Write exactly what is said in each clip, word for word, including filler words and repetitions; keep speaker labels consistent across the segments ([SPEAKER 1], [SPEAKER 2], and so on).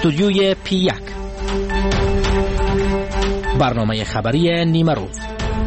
[SPEAKER 1] استودیوی پی یک، برنامه خبری نیمه روز.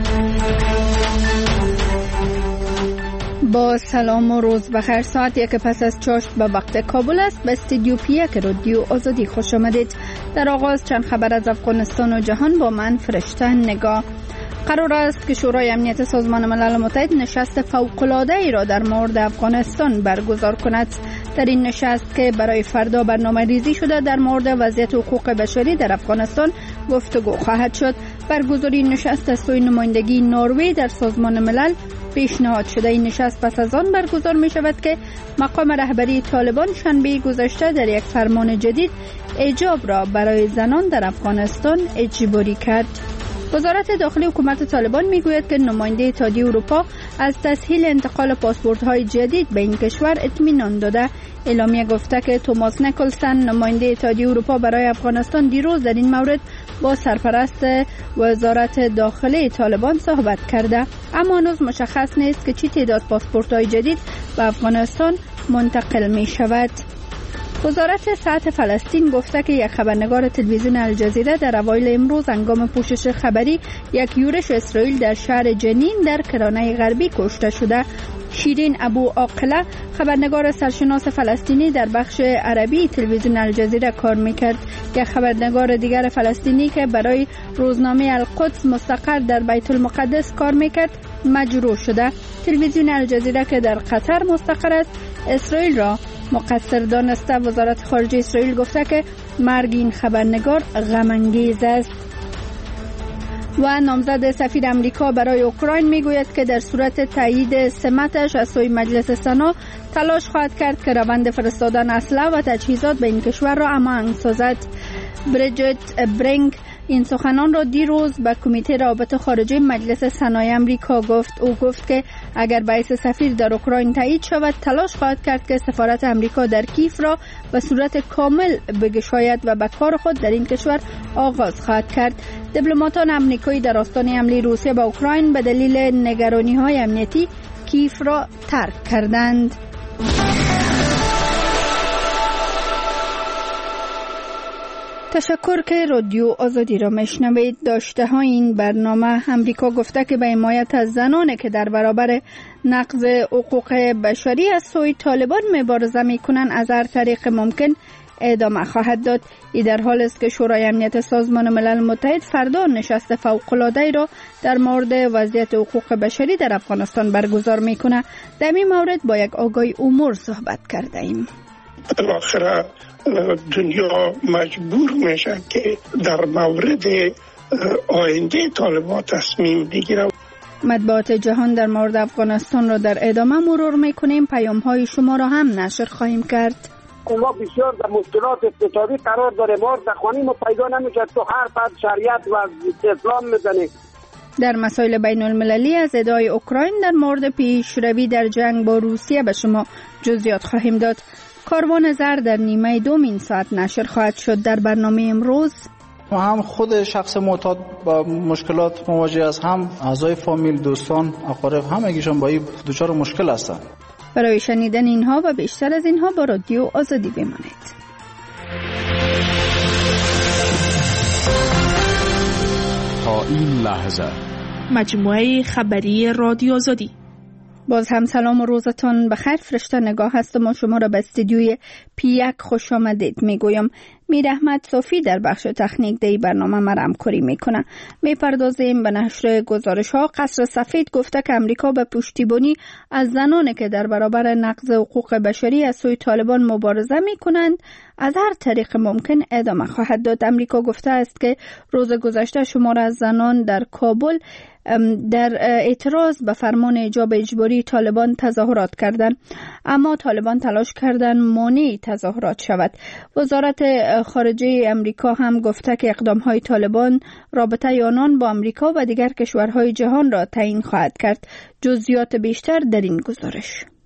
[SPEAKER 2] با سلام و روز بخیر. ساعت یک پس از چاشت به وقت کابل است. به استودیو پی یک رادیو آزادی خوش آمدید. در آغاز چند خبر از افغانستان و جهان با من فرشته نگاه. قرار است که شورای امنیت سازمان ملل متحد نشست فوق‌العاده را در مورد افغانستان برگزار کند. در این نشست که برای فردا برنامه ریزی شده در مورد وضعیت حقوق بشری در افغانستان گفتگو خواهد شد. برگزاری نشست از سوی نمایندگی نروژ در سازمان ملل پیشنهاد شده. این نشست پس از آن برگزار می شود که مقام رهبری طالبان شنبه گذشته در یک فرمان جدید حجاب را برای زنان در افغانستان اجباری کرد. وزارت داخلی حکومت طالبان میگوید که نماینده اتحادیه اروپا از تسهیل انتقال پاسپورت‌های جدید به این کشور اطمینان داده. اعلامیه گفته که توماس نیکلسن نماینده اتحادیه اروپا برای افغانستان دیروز در این مورد با سرپرست وزارت داخلی طالبان صحبت کرده، اما هنوز مشخص نیست که چه تعداد پاسپورت‌های جدید به افغانستان منتقل می شود. وزارت صحت فلسطین گفته که یک خبرنگار تلویزیون الجزیره در اوایل امروز هنگام پوشش خبری یک یورش اسرائیل در شهر جنین در کرانه غربی کشته شده. شیرین ابو عاقله خبرنگار سرشناس فلسطینی در بخش عربی تلویزیون الجزیره کار میکرد. یک خبرنگار دیگر فلسطینی که برای روزنامه القدس مستقر در بیت المقدس کار میکرد مجروح شده. تلویزیون الجزیره که در قطر مستقر است اسرائیل را مقصر دانسته. وزارت خارجه اسرائیل گفته که مرگ این خبرنگار غم انگیز است. و نامزد سفیر امریکا برای اوکراین میگوید که در صورت تایید سمتش از سوی مجلس سنا تلاش خواهد کرد که روند فرستادن اسلحه و تجهیزات به این کشور را امن سازد. بریجت برینگ این سخنان را دیروز به کمیته روابط خارجه مجلس سنای امریکا گفت. او گفت که اگر باعث سفیر در اوکراین تایید شود تلاش خواهد کرد که سفارت امریکا در کیف را به صورت کامل بگشاید و به کار خود در این کشور آغاز خواهد کرد. دیپلماتان امریکایی در آستانه حمله روسیه به اوکراین به دلیل نگرانی‌های امنیتی کیف را ترک کردند. تشکر که رادیو آزادی را میشنوید. داشته های این برنامه: امریکا گفته که به حمایت از زنانی که در برابر نقض حقوق بشری از سوی طالبان مبارزه میکنند از هر طریق ممکن ادامه خواهد داد. این در حال است که شورای امنیت سازمان ملل متحد فردا نشست فوق‌العاده را در مورد وضعیت حقوق بشری در افغانستان برگزار میکنه. در این مورد با یک آگاهی امور صحبت کرده ایم.
[SPEAKER 3] بالاخره دنیا مجبور میشه که در مورد آینده طالبان تصمیم بگیره.
[SPEAKER 2] مطبوعات جهان در مورد افغانستان را در ادامه مرور میکنیم. پیام های شما را هم نشر خواهیم کرد.
[SPEAKER 4] ما بسیار در مشکلات اقتصادی قرار داریم. ما دخوانیم و پیدا نمیشه، تو هر فرد شریعت و اسلام میزنه.
[SPEAKER 2] در مسائل بین المللی از ادعای اوکراین در مورد پیشروی در جنگ با روسیه به شما جزئیات خواهیم داد. کاروان زر در نیمه دوم این ساعت نشر خواهد شد. در برنامه امروز
[SPEAKER 5] هم خود شخص معتاد با مشکلات مواجه است، هم اعضای فامیل، دوستان، اقارب، همگیشان با این دچار مشکل هستند.
[SPEAKER 2] برای شنیدن اینها و بیشتر از اینها با رادیو آزادی بمانید.
[SPEAKER 6] تا این لحظه
[SPEAKER 7] مجموعه خبری رادیو آزادی.
[SPEAKER 2] باز هم سلام و روزتان بخیر. فرشته نگاه هستم و شما را به استودیوی پی یک خوش آمدید میگویم. میر احمد صوفی در بخش تکنیک دی برنامه ما را همکاری میکنه. میپردازیم به نشر گزارش ها. قصر سفید گفته که امریکا به پشتیبانی از زنانی که در برابر نقض حقوق بشری از سوی طالبان مبارزه میکنند از هر طریق ممکن ادامه خواهد داد. امریکا گفته است که روز گذشته شمار از زنان در کابل در اعتراض به فرمان حجاب اجباری طالبان تظاهرات کردند، اما طالبان تلاش کردند مانع تظاهرات شود. وزارت خارجه امریکا هم گفته که اقدام‌های طالبان رابطه آنان با امریکا و دیگر کشورهای جهان را تعیین خواهد کرد. جزئیات بیشتر در این گزارش.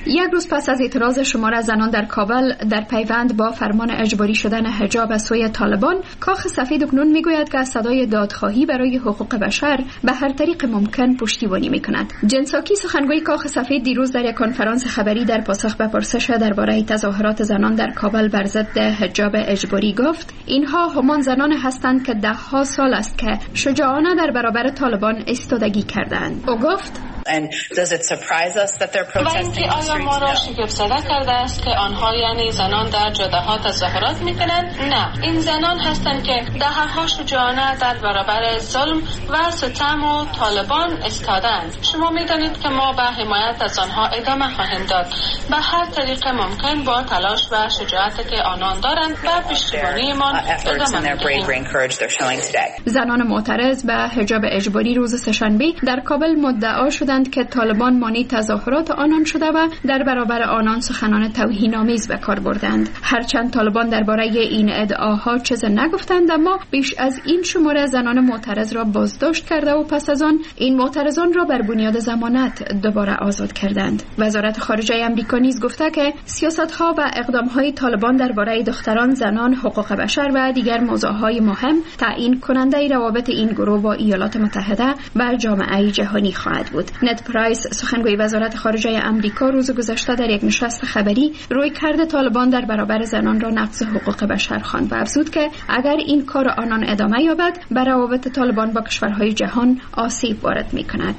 [SPEAKER 2] یک روز پس از اعتراض شمار زنان در کابل در پیوند با فرمان اجباری شدن حجاب از سوی طالبان، کاخ سفید اکنون میگوید که از صدای دادخواهی برای حقوق بشر به هر طریق ممکن پشتیبانی میکند. جن ساکی سخنگوی کاخ سفید دیروز در یک کنفرانس خبری در پاسخ به پرسش درباره تظاهرات زنان در کابل بر ضد حجاب اجباری گفت اینها همان زنان هستند که ده ها سال است که شجاعانه در برابر طالبان ایستادگی کردند. او گفت
[SPEAKER 8] And does it surprise us that they're protesting in the streets?
[SPEAKER 9] آیا ما را شگفت زده کرده است که آنها یعنی زنان در جاده‌ها تظاهرات میکنند؟ نه، این زنان هستند که دهه‌ها شجاعانه در برابر ظلم و ستم و طالبان ایستادند. شما میدانید که ما به حمایت از آنها ادامه خواهیم داد. به هر طریق ممکن با تلاش و شجاعتی که آنان دارند و پشتیبانیمان ادامه می‌دهیم.
[SPEAKER 2] زنان معترض به حجاب اجباری روز سه‌شنبه در کابل مدعا شدند که طالبان مانی تظاهرات آنان شده و در برابر آنان سخنان توهین‌آمیز به کار بردند. هرچند طالبان درباره این ادعاها چیزی نگفتند، اما بیش از این شماره زنان معترض را بازداشت کرده و پس از آن این معترضان را بر بنیاد ضمانت دوباره آزاد کردند. وزارت خارجه آمریکا نیز گفته که سیاست‌ها و اقدام‌های طالبان درباره دختران، زنان، حقوق بشر و دیگر موضوعات مهم تعیین کننده روابط این گروه با ایالات متحده و جامعه جهانی خواهد بود. نت پرایس سخنگوی وزارت خارجه آمریکا روز گذشته در یک نشست خبری رویکرد طالبان در برابر زنان را نقض حقوق بشر خواند و افزود که اگر این کار آنان ادامه یابد به روابط طالبان با کشورهای جهان آسیب وارد می‌کند.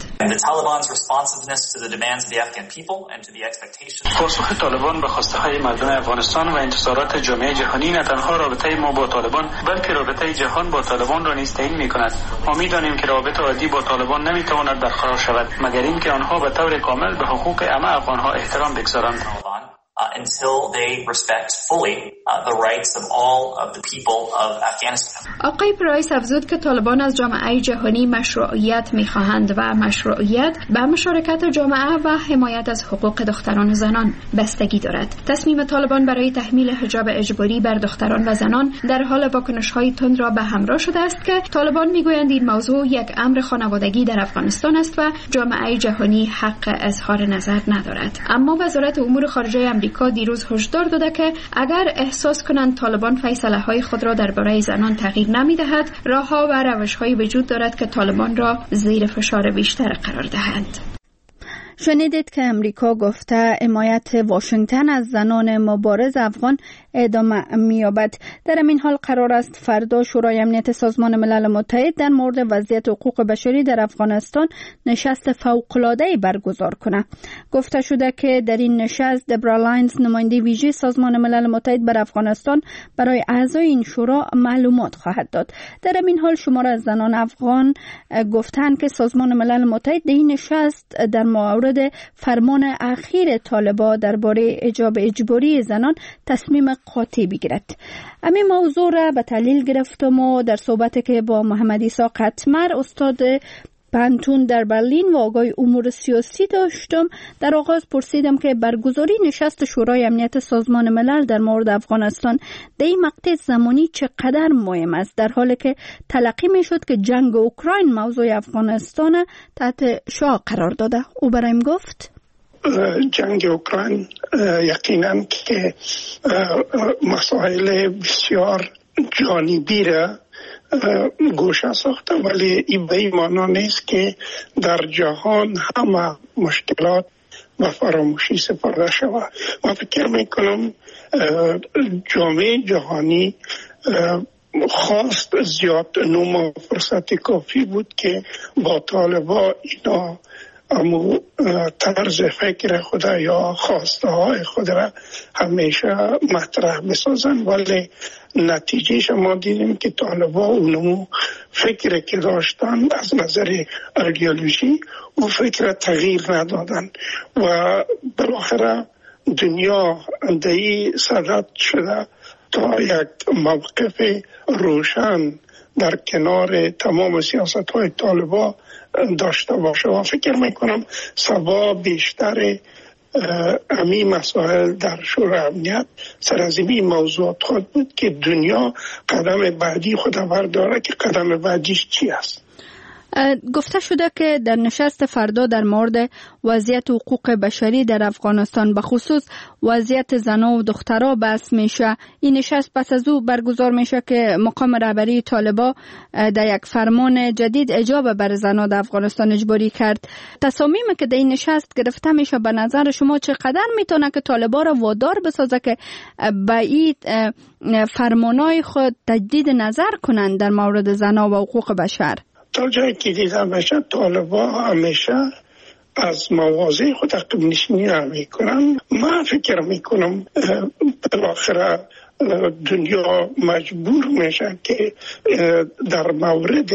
[SPEAKER 10] پاسخ طالبان به خواسته‌های مردم افغانستان و انتظارات جامعه جهانی نه تنها رابطه ما با طالبان بلکه رابطه جهان با طالبان را نیز تعیین می‌کند. ما می‌دانیم که رابطه عادی با طالبان نمی‌تواند برقرار شود مگر اینکه آنها به طور کامل به حقوق همه افغان‌ها احترام بگذارند.
[SPEAKER 11] Uh, until they respect fully uh, the rights of all of the people of Afghanistan.
[SPEAKER 2] آقای پرایس افزود که طالبان از جامعه جهانی مشروعیت می‌خواهند و مشروعیت به مشارکت جامعه و حمایت از حقوق دختران و زنان بستگی دارد. تصمیم طالبان برای تحمیل حجاب اجباری بر دختران و زنان در حال واکنش‌های تند را به همراه شده است که طالبان می‌گویند این موضوع یک امر خانوادگی در افغانستان است و جامعه جهانی حق اظهار نظر ندارد. اما وزارت امور خارجه آمریکا دیروز هشدار داده که اگر احساس کنند طالبان فیصله‌های خود را درباره زنان تغییر نمی‌دهد، راه‌ها و روش‌هایی وجود دارد که طالبان را زیر فشار بیشتر قرار دهند. شنیدید که امریکا گفته حمایت واشنگتن از زنان مبارز افغان ادامه می‌یابد. در این حال قرار است فردا شورای امنیت سازمان ملل متحد در مورد وضعیت حقوق بشری در افغانستان نشست فوق‌العاده‌ای برگزار کند. گفته شده که در این نشست دبرا لاینز نماینده ویژه سازمان ملل متحد بر افغانستان برای اعضای این شورا معلومات خواهد داد. در این حال شمار از زنان افغان گفتند که سازمان ملل متحد در این نشست در مورد فرمان اخیر طالبان درباره حجاب اجباری زنان تصمیم قاطع بگیرد. همین موضوع را به تحلیل گرفتم و در صحبتی که با محمد عیسی قطمر استاد پانتون در برلین و آقای امور سیاسی داشتم. در آغاز پرسیدم که برگزاری نشست شورای امنیت سازمان ملل در مورد افغانستان در این مقطع زمانی چقدر مهم است، در حالی که تلقی می شد که جنگ اوکراین موضوع افغانستان تحت شعاع قرار داده. او برایم گفت
[SPEAKER 3] جنگ اوکراین یقینا که مسائل بسیار جانبی را گوشه ساخته، ولی این به این معنا نیست که در جهان همه مشکلات و فراموشی سپرده شود. من فکر میکنم جامعه جهانی خواست زیاد نوم فرصت کافی بود که با طالبان اینا امو طرز فکر خود یا خواسته های خود را همیشه مطرح بسازن، ولی نتیجه شما دیدیم که طالبان اونمو فکر که داشتن از نظر ایدئولوژی او فکر تغییر ندادن و بالاخره دنیا دهی صدد شده تا یک موقف روشن در کنار تمام سیاست های طالبان داشته باشه و فکر میکنم سبا بیشتر امی مسائل در شورای امنیت سر از این موضوعات خود بود که دنیا قدم بعدی خود برداره که قدم بعدیش چی است.
[SPEAKER 2] گفته شده که در نشست فردا در مورد وضعیت حقوق بشری در افغانستان به خصوص وضعیت زنان و دخترها بحث میشه. این نشست پس از او برگزار میشه که مقام رهبری طالبان در یک فرمان جدید حجاب بر زنان در افغانستان اجباری کرد. تصامیمی که در این نشست گرفته میشه به نظر شما چقدر میتونه که طالبان را وادار بسازه که به این فرمانهای خود تجدید نظر کنند در مورد زنان و حقوق بشر؟
[SPEAKER 3] تا جایی که دیدم بشه طالبان همیشه از مواضع خود عقب نشینی میکنن. من فکر میکنم بالاخره دنیا مجبور میشه که در مورد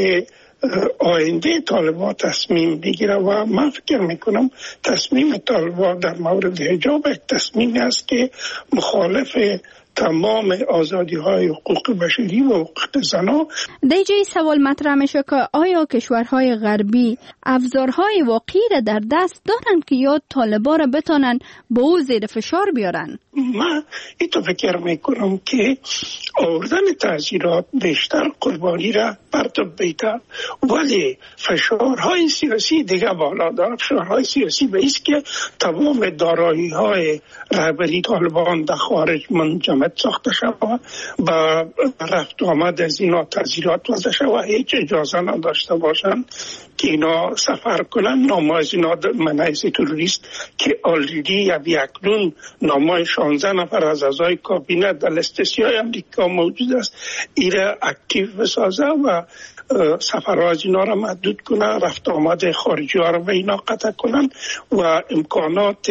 [SPEAKER 3] آینده طالبان تصمیم بگیره و من فکر میکنم تصمیم طالبان در مورد حجاب یک تصمیمی است که مخالف تمام آزادی های حقوق بشری و حقوق زنان.
[SPEAKER 2] دیجه سوال مطرح میشه که آیا کشورهای غربی ابزارهای واقعی را در دست دارن که یا طالبان را بتونن به او زیر فشار بیارن؟
[SPEAKER 3] من اینطور فکر میکنم که آوردن تعزیرات بیشتر قربانی را پرتاب بیده، ولی فشارهای سیاسی دیگه بالا داره. فشارهای سیاسی به ایست که تمام دارایی های رهبری طالبان در خارج منجمد ساخته شود و رفت آمد از اینا تعزیرات وضع شود، هیچ اجازه نداشته باشند که اینا سفر کنن. نامه از اینا منع تروریست که آلریدی یا بیاکنون نامه شانزده نفر از اعضای کابینه در لیست سیاه امریکا موجود است، ایره اکتیو بسازه و سفرها از اینا را محدود کنه، رفت آمد خارجی ها را به اینا قطع کنن و امکانات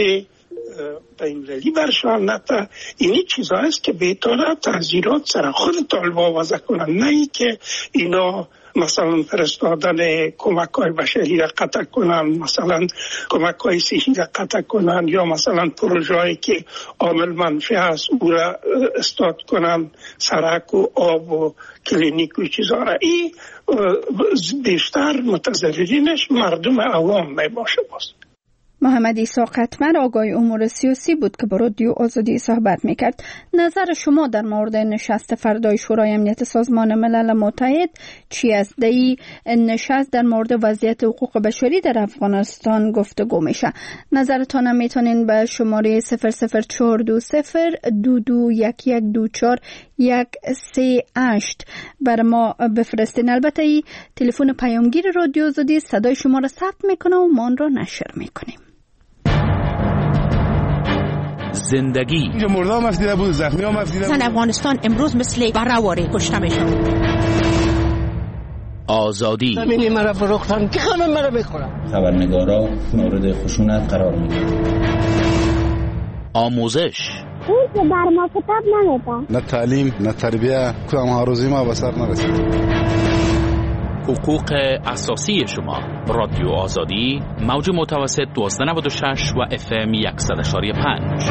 [SPEAKER 3] بین‌المللی برشان نتا. اینی چیزا است که بهتره تعزیرات سر خود طالبان وضع کنن، نه ای که اینا مثلا فرستادن کمک های بشری را قطع کنن، مثلا کمک های صحی را قطع کنن، یا مثلا پروژه هایی که عامل منفی هست او را استاد کنن، سرک و آب و کلینیک و چیزها را. این بیشتر متضررینش مردم عوام می باشه. باز
[SPEAKER 2] محمد عیسی قطمر آقای امور سیاسی بود که با رادیو آزادی صحبت میکرد. نظر شما در مورد نشست فردای شورای امنیت سازمان ملل متحد چی است؟ در این نشست در مورد وضعیت حقوق بشری در افغانستان گفتگو میشه. نظرتان میتونین به شماره صفر صفر چهار دو صفر دو دو یک یک دو چهار یک سه هشت بر ما بفرستین. البته این تلفن پیامگیر رادیو آزادی صدای شما را ثبت میکنه و ما آن را نشر میکنیم.
[SPEAKER 1] زندگی
[SPEAKER 12] اینجا مرده هم افدیده بود، زخمی هم افدیده بود.
[SPEAKER 13] زن افغانستان امروز مثل برهواره کشته میشن.
[SPEAKER 1] آزادی
[SPEAKER 14] ببینی مرا فروختن که همه مرا بخورن.
[SPEAKER 15] خبرنگارا مورد خشونت قرار میگیرن.
[SPEAKER 1] آموزش
[SPEAKER 16] اون که بر ما کتاب نمیده،
[SPEAKER 12] نه تعلیم نه تربیه، کدام هاروزی ما به سر نرسید.
[SPEAKER 1] حقوق اساسی شما. رادیو آزادی موج متوسط دوازده نود و شش و اف ام صد و پنج.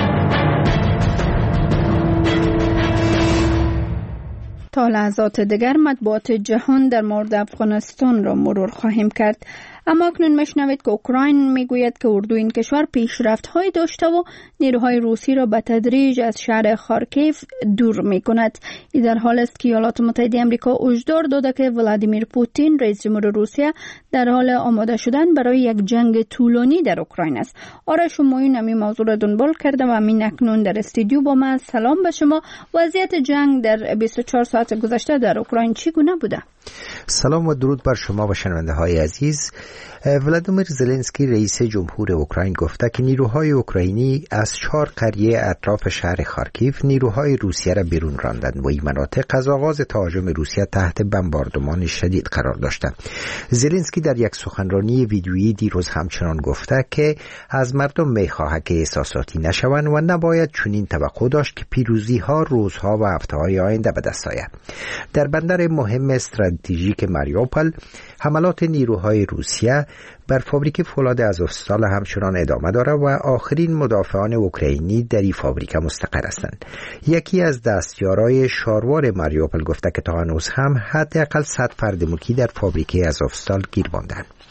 [SPEAKER 2] تا لحظات دیگر مطبوعات جهان در مورد افغانستان را مرور خواهیم کرد. اما اکنون میشنوید که اوکراین میگوید که اردو این کشور پیشرفت‌های داشته و نیروهای روسی را به تدریج از شهر خارکیف دور میکند. این در حال است که ایالات متحده آمریکا هشدار داده که ولادیمیر پوتین رئیس جمهور روسیه در حال آماده شدن برای یک جنگ طولانی در اوکراین است. آرش موین همین موضوع را دنبال کرده و همین اکنون در استودیو با من. سلام به شما. وضعیت جنگ در بیست و چهار ساعت گذشته در اوکراین چگونه بوده؟
[SPEAKER 17] سلام و درود بر شما و شنونده های عزیز. ولادیمیر زلنسکی رئیس جمهور اوکراین گفته که نیروهای اوکراینی از چهار قریه اطراف شهر خارکیف نیروهای روسیه را بیرون راندند و این مناطق از آغاز تهاجم روسیه تحت بمباردمان شدید قرار داشتند. زلنسکی در یک سخنرانی ویدیویی دیروز همچنان گفته که از مردم می‌خواهد که احساساتی نشوند و نباید چنین توقع داشت که پیروزی ها روزها و هفته‌های آینده به دست آید. در بندر مهم استراتژیک ماریوپول حملات نیروهای روسیه بر فابریک فولاد ازوفستال همچنان ادامه دارد و آخرین مدافعان اوکراینی در این فابریک مستقر هستند. یکی از دستیارای شاروار ماریوپول گفته که تا هنوز هم حداقل صد فرد ملکی در فابریک ازوفستال گیر ماندند.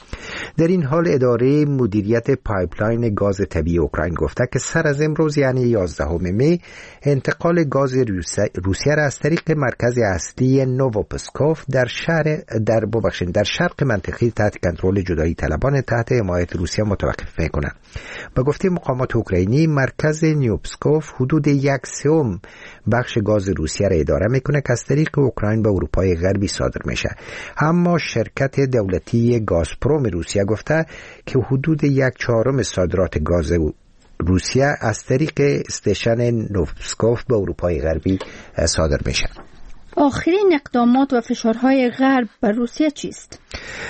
[SPEAKER 17] در این حال اداره مدیریت پایپلاین گاز طبیعی اوکراین گفته که سر از امروز یعنی یازدهم می انتقال گاز روسیه را از طریق مرکز اصلی نووپسکوف در شهر در ببخشید در شرق منطقه تحت کنترل جدایی طلبان تحت حمایت روسیه متوقف میکنه. با گفته مقامات اوکراینی مرکز نیوپسکوف حدود یک سوم بخش گاز روسیه را اداره میکنه که از طریق اوکراین به اروپای غربی صادر میشه. اما شرکت دولتی گازپروم روسیه گفته که حدود یک چهارم صادرات گاز روسیه از طریق استیشن نووپسکوف به اروپای غربی صادر میشه.
[SPEAKER 2] آخرین اقدامات و فشارهای غرب بر روسیه چیست؟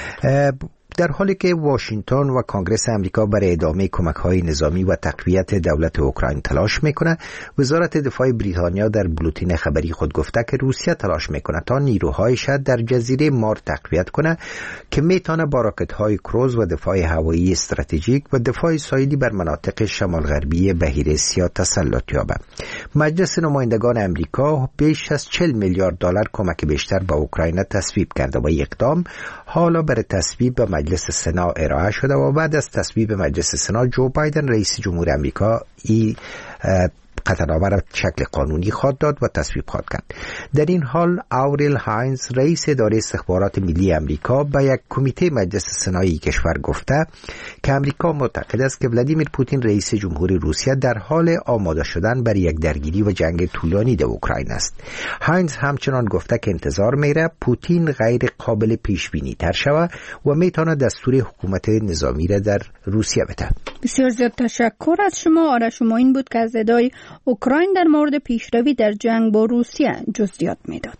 [SPEAKER 17] در حالی که واشنگتن و کنگره امریکا برای ادامه کمک‌های نظامی و تقویت دولت اوکراین تلاش میکنه، وزارت دفاع بریتانیا در بولتن خبری خود گفته که روسیه تلاش میکنه تا نیروهایش در جزیره مار تقویت کنه که میتونه با راکت‌های کروز و دفاع هوایی استراتژیک و دفاع ساحلی بر مناطق شمال غربی بحیره سیاه تسلط یابه. مجلس نمایندگان امریکا بیش از چهل میلیارد دلار کمک بیشتر به اوکراین تصویب کرده و اقدام حالا برای تصویب به مجلس سنا ارائه شده و بعد از تصویب مجلس سنا جو بایدن رئیس جمهور امریکا ای قطعنامه را شکل قانونی خواهد داد و تصویب خواهد کرد. در این حال آوریل هاینز رئیس اداره استخبارات ملی امریکا به یک کمیته مجلس سنایی کشور گفته که امریکا معتقد است که ولادیمیر پوتین رئیس جمهور روسیه در حال آماده شدن برای یک درگیری و جنگ طولانی در اوکراین است. هاینز همچنان گفته که انتظار میره پوتین غیر قابل پیش بینی تر شود و میتونه دستور حکومت نظامی را در روسیه بده.
[SPEAKER 2] بسیار زیاد تشکر از شما. آره شما این بود که از ادای اوکراین در مورد پیشروی در جنگ با روسیه جزئیات میداد.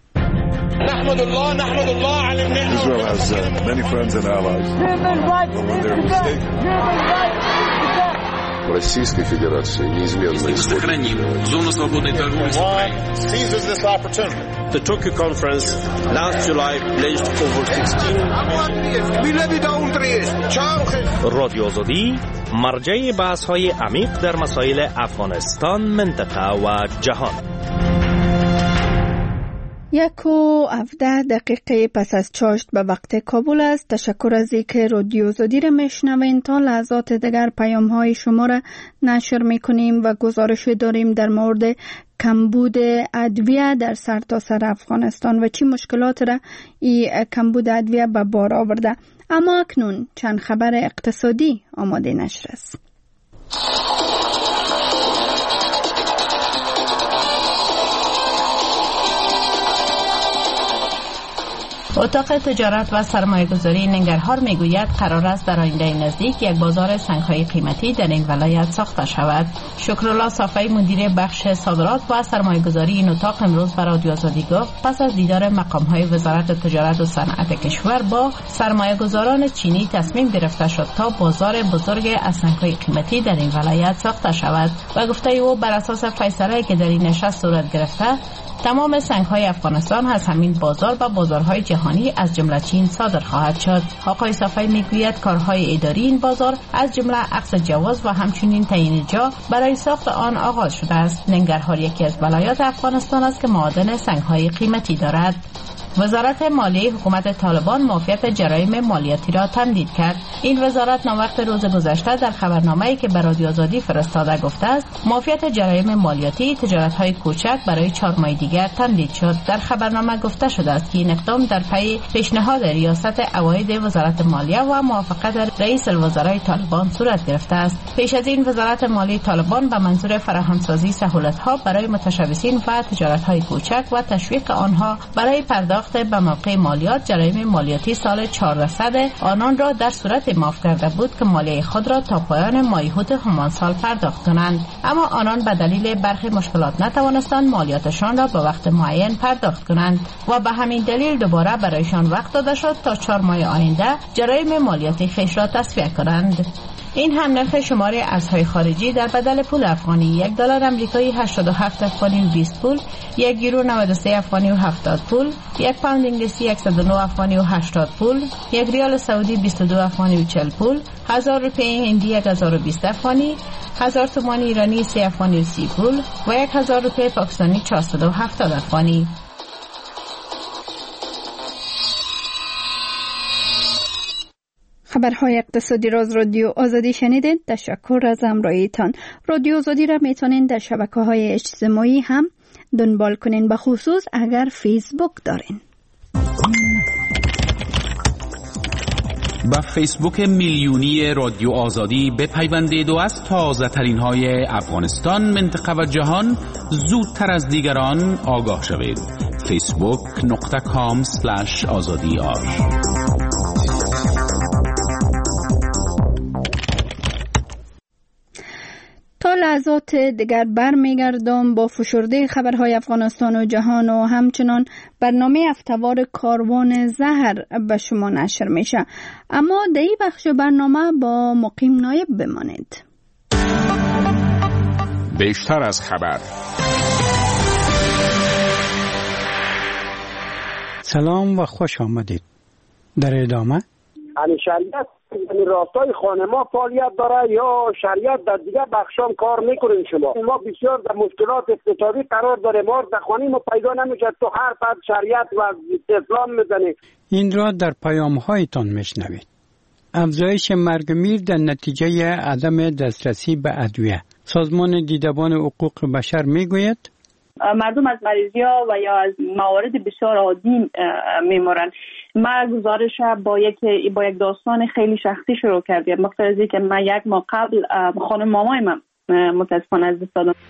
[SPEAKER 18] نحمد الله نحمد الله علی النعمة. Israel has uh, many friends and allies. When they're mistaken.
[SPEAKER 19] Российской Федерации неизменно
[SPEAKER 20] сохраним зону свободной торговли с Украиной.
[SPEAKER 18] Seizes this opportunity.
[SPEAKER 21] The Tokyo conference last July pledged over sixteen رادیو آزادی مرجع بحث‌های عمیق در مسائل افغانستان، منطقه و جهان.
[SPEAKER 2] یک و هفده دقیقه پس از چاشت به وقت کابل است. تشکر از اینکه رادیو آزادی را میشنوین. تا لحظات دیگر پیام های شما را نشر میکنیم و گزارش داریم در مورد کمبود ادویه در سرتاسر سر افغانستان و چی مشکلات را این کمبود ادویه به بار آورده. اما اکنون چند خبر اقتصادی آماده نشر است.
[SPEAKER 22] اتاق تجارت و سرمایه‌گذاری ننگرهار میگوید قرار است در آینده نزدیک یک بازار سنگ‌های قیمتی در این ولایت ساخته شود. شکرالله صافی مدیر بخش صادرات و سرمایه‌گذاری این اتاق امروز به رادیو آزادی گفت پس از دیدار مقام‌های وزارت تجارت و صنعت کشور با سرمایه‌گذاران چینی تصمیم گرفته شد تا بازار بزرگ از سنگ‌های قیمتی در این ولایت ساخته شود و گفته او بر اساس فیصله که در این نشست صورت گرفته تمام سنگ‌های افغانستان از همین بازار و بازارهای جهانی از جمله چین صادر خواهد شد. آقای صافی میگوید کارهای اداری این بازار از جمله اخذ جواز و همچنین تعیین جا برای ساخت آن آغاز شده است. ننگرهار یکی از ولایات افغانستان است که معادن سنگ‌های قیمتی دارد. وزارت مالیه حکومت طالبان معافیت جرایم مالیاتی را تمدید کرد. این وزارت ناوقت روز گذشته در خبرنامه‌ای که به رادیو آزادی فرستاده گفته است معافیت جرایم مالیاتی تجارت‌های کوچک برای چهار ماه دیگر تمدید شد. در خبرنامه گفته شده است که این اقدام در پی پیشنهاد ریاست عواید وزارت مالیه و موافقت رئیس الوزراء طالبان صورت گرفته است. پیش از این وزارت مالیه طالبان به منظور فراهمسازی سهولت‌ها برای متشبثین و تجارت‌های کوچک و تشویق آنها برای پرداخت به موقع مالیات جرایم مالیاتی سال چهارصد آنان را در صورت معاف کرده بود که مالیه خود را تا پایان مایحوت همان سال پرداخت کنند، اما آنان به دلیل برخی مشکلات نتوانستند مالیاتشان را به وقت معین پرداخت کنند و به همین دلیل دوباره برایشان وقت داده شد تا چهار ماه آینده جرایم مالیاتی خیش را تصفیه کنند. این هم نرخ شمار ارزهای خارجی در بدل پول افغانی: یک دلار آمریکایی هشتاد و هفت افغانی و بیست پول، یک یورو نود و سه افغانی و هفتاد پول، یک پوند انگلیسی صد و نه افغانی و هشتاد پول، یک ریال سعودی بیست و دو افغانی و چهل پول، هزار روپیه هندی یک هزار و بیست افغانی، هزار تومان ایرانی سه افغانی و سی پول و یک هزار روپیه پاکستانی چهارصد و هفتاد افغانی.
[SPEAKER 2] خبرهای اقتصادی را از رادیو آزادی شنیدید. تشکر از همراهیتان. رادیو آزادی را میتونین در شبکه‌های اجتماعی هم دنبال کنین، به خصوص اگر فیسبوک دارین.
[SPEAKER 1] با فیسبوک میلیونی رادیو آزادی بپیوندید و از تازه ترین های افغانستان، منطقه و جهان زودتر از دیگران آگاه شوید. فیسبوک نقطه کام سلش آزادی آر.
[SPEAKER 2] تا لحظات دیگر برمیگردم با فشرده خبرهای افغانستان و جهان و همچنان برنامه هفته‌وار کاروان زهر به شما نشر میشه. اما در این بخش برنامه با مقیم نایب بمانید.
[SPEAKER 6] بیشتر از خبر.
[SPEAKER 4] سلام و خوش آمدید. در ادامه
[SPEAKER 5] یعنی شریعت یعنی راستای خانه ما فعالیت داره یا شریعت در دیگه بخشام کار میکنین؟ شما ما بسیار در مشکلات اقتصادی قرار داره، ما در خانه ما پیدا نمیشه، تو هر فرد شریعت و اسلام میزنه.
[SPEAKER 4] این را در پیام‌هایتان میشنوید. افزایش مرگ میر در نتیجه عدم دسترسی به ادویه. سازمان دیدبان حقوق بشر میگوید
[SPEAKER 23] مردم از مریضی‌ها و یا از موارد بسیار عادی میمرن. ما گزارش با یک با یک داستان خیلی شخصی شروع کردیم. مقصد که من یک ماه قبل خانم مامای من متاسفانه از دست دادم.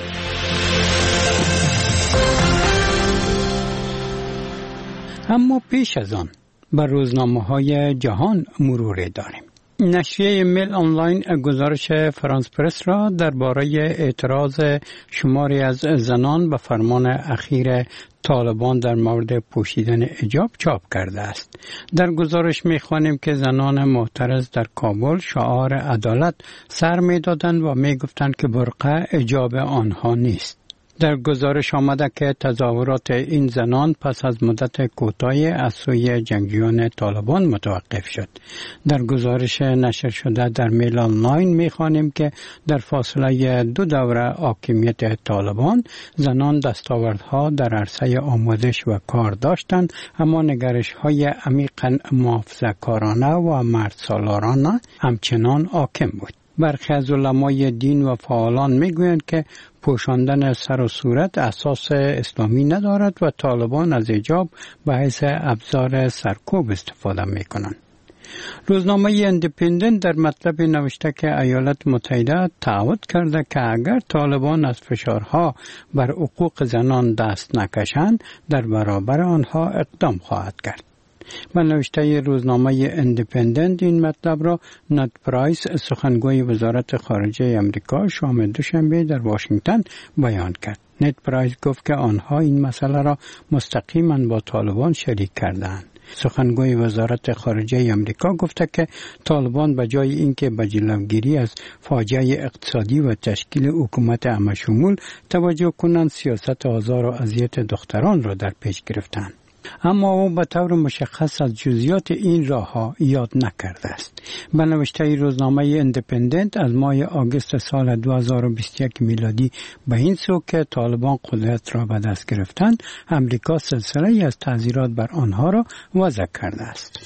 [SPEAKER 4] اما پیش از آن بر روزنامه‌های جهان مرور داریم. نشریه میل آنلاین گزارش فرانس پرس را درباره اعتراض شماری از زنان به فرمان اخیر طالبان در مورد پوشیدن حجاب چاپ کرده است. در گزارش می‌خوانیم که زنان معترض در کابل شعار عدالت سر می‌دادند و می‌گفتند که برقع حجاب آنها نیست. در گزارش آمده که تظاهرات این زنان پس از مدت کوتاهی از سوی جنگجویان طالبان متوقف شد. در گزارش نشر شده در میل آنلاین می‌خوانیم که در فاصله دو دوره حاکمیت طالبان زنان دستاوردها در عرصه آموزش و کار داشتند، اما نگرش‌های عمیقاً محافظه‌کارانه و مردسالارانه همچنان حاکم بود. برخی از علمای دین و فعالان میگویند که پوشاندن سر و صورت اساس اسلامی ندارد و طالبان از حجاب به حیث ابزار سرکوب استفاده میکنند. روزنامه اندیپندنت در مطلب نوشته که ایالات متحده تعهد کرده که اگر طالبان از فشارها بر حقوق زنان دست نکشند در برابر آنها اقدام خواهد کرد. به نوشته روزنامه اندیپندنت این مطلب را نت پرایس سخنگوی وزارت خارجه امریکا شام دوشنبه در واشنگتن بیان کرد. نت پرایس گفت که آنها این مسئله را مستقیما با طالبان شریک کردند. سخنگوی وزارت خارجه امریکا گفته که طالبان به جای اینکه به جلوگیری از فاجعه اقتصادی و تشکیل حکومت همه‌شمول توجه کنند، سیاست آزار و اذیت دختران را در پیش گرفتند. اما او به طور مشخص از جزئیات این راه‌ها یاد نکرده است. به نوشته روزنامه اندیپندنت از ماه آگوست سال دو هزار و بیست و یک میلادی به این سو که طالبان قدرت را به دست گرفتند، امریکا سلسله از تعزیرات بر آنها را وضع کرده است.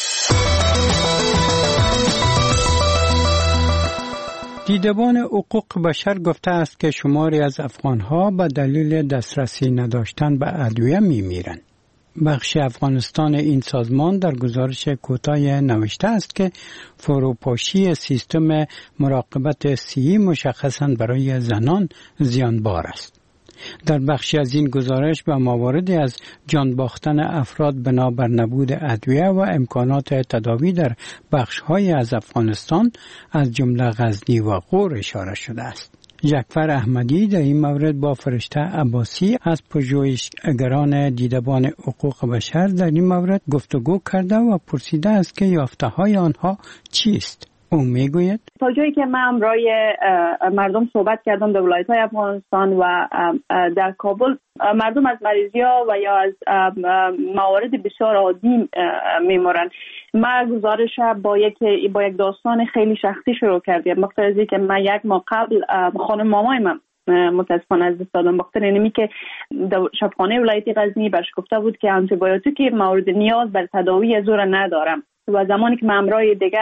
[SPEAKER 4] دیدبان حقوق بشر گفته است که شماری از افغان‌ها به دلیل دسترسی نداشتن به ادویه می‌میرند. بخش افغانستان این سازمان در گزارش کوتاه نوشته است که فروپاشی سیستم مراقبت صحی مشخصاً برای زنان زیانبار است. در بخشی از این گزارش به مواردی از جان باختن افراد بنابر نبود ادویه و امکانات تداوی در بخش‌های از افغانستان از جمله غزنی و غور اشاره شده است. جعفر احمدی در این مورد با فرشته عباسی از پژوهشگران دیدبان حقوق بشر در این مورد گفتگو کرده و پرسیده است که یافته‌های آنها چیست. او میگوید
[SPEAKER 23] تا جایی که من همراه مردم صحبت کردم در ولایت‌های افغانستان و در کابل، مردم از مریضی‌ها و یا از موارد بسیار عادی میمرن. ما گزارش با یک با یک داستان خیلی شخصی شروع کردیم. مقصد که من یک ماه قبل خانم مامای من متاسفانه از دست دادم. بخاطر اینمی که در شفاخانه ولایت غزنی برش گفته بود که آنتی بیوتیک مورد نیاز بر تداوی زور ندارم. و زمانی که من امرای دیگه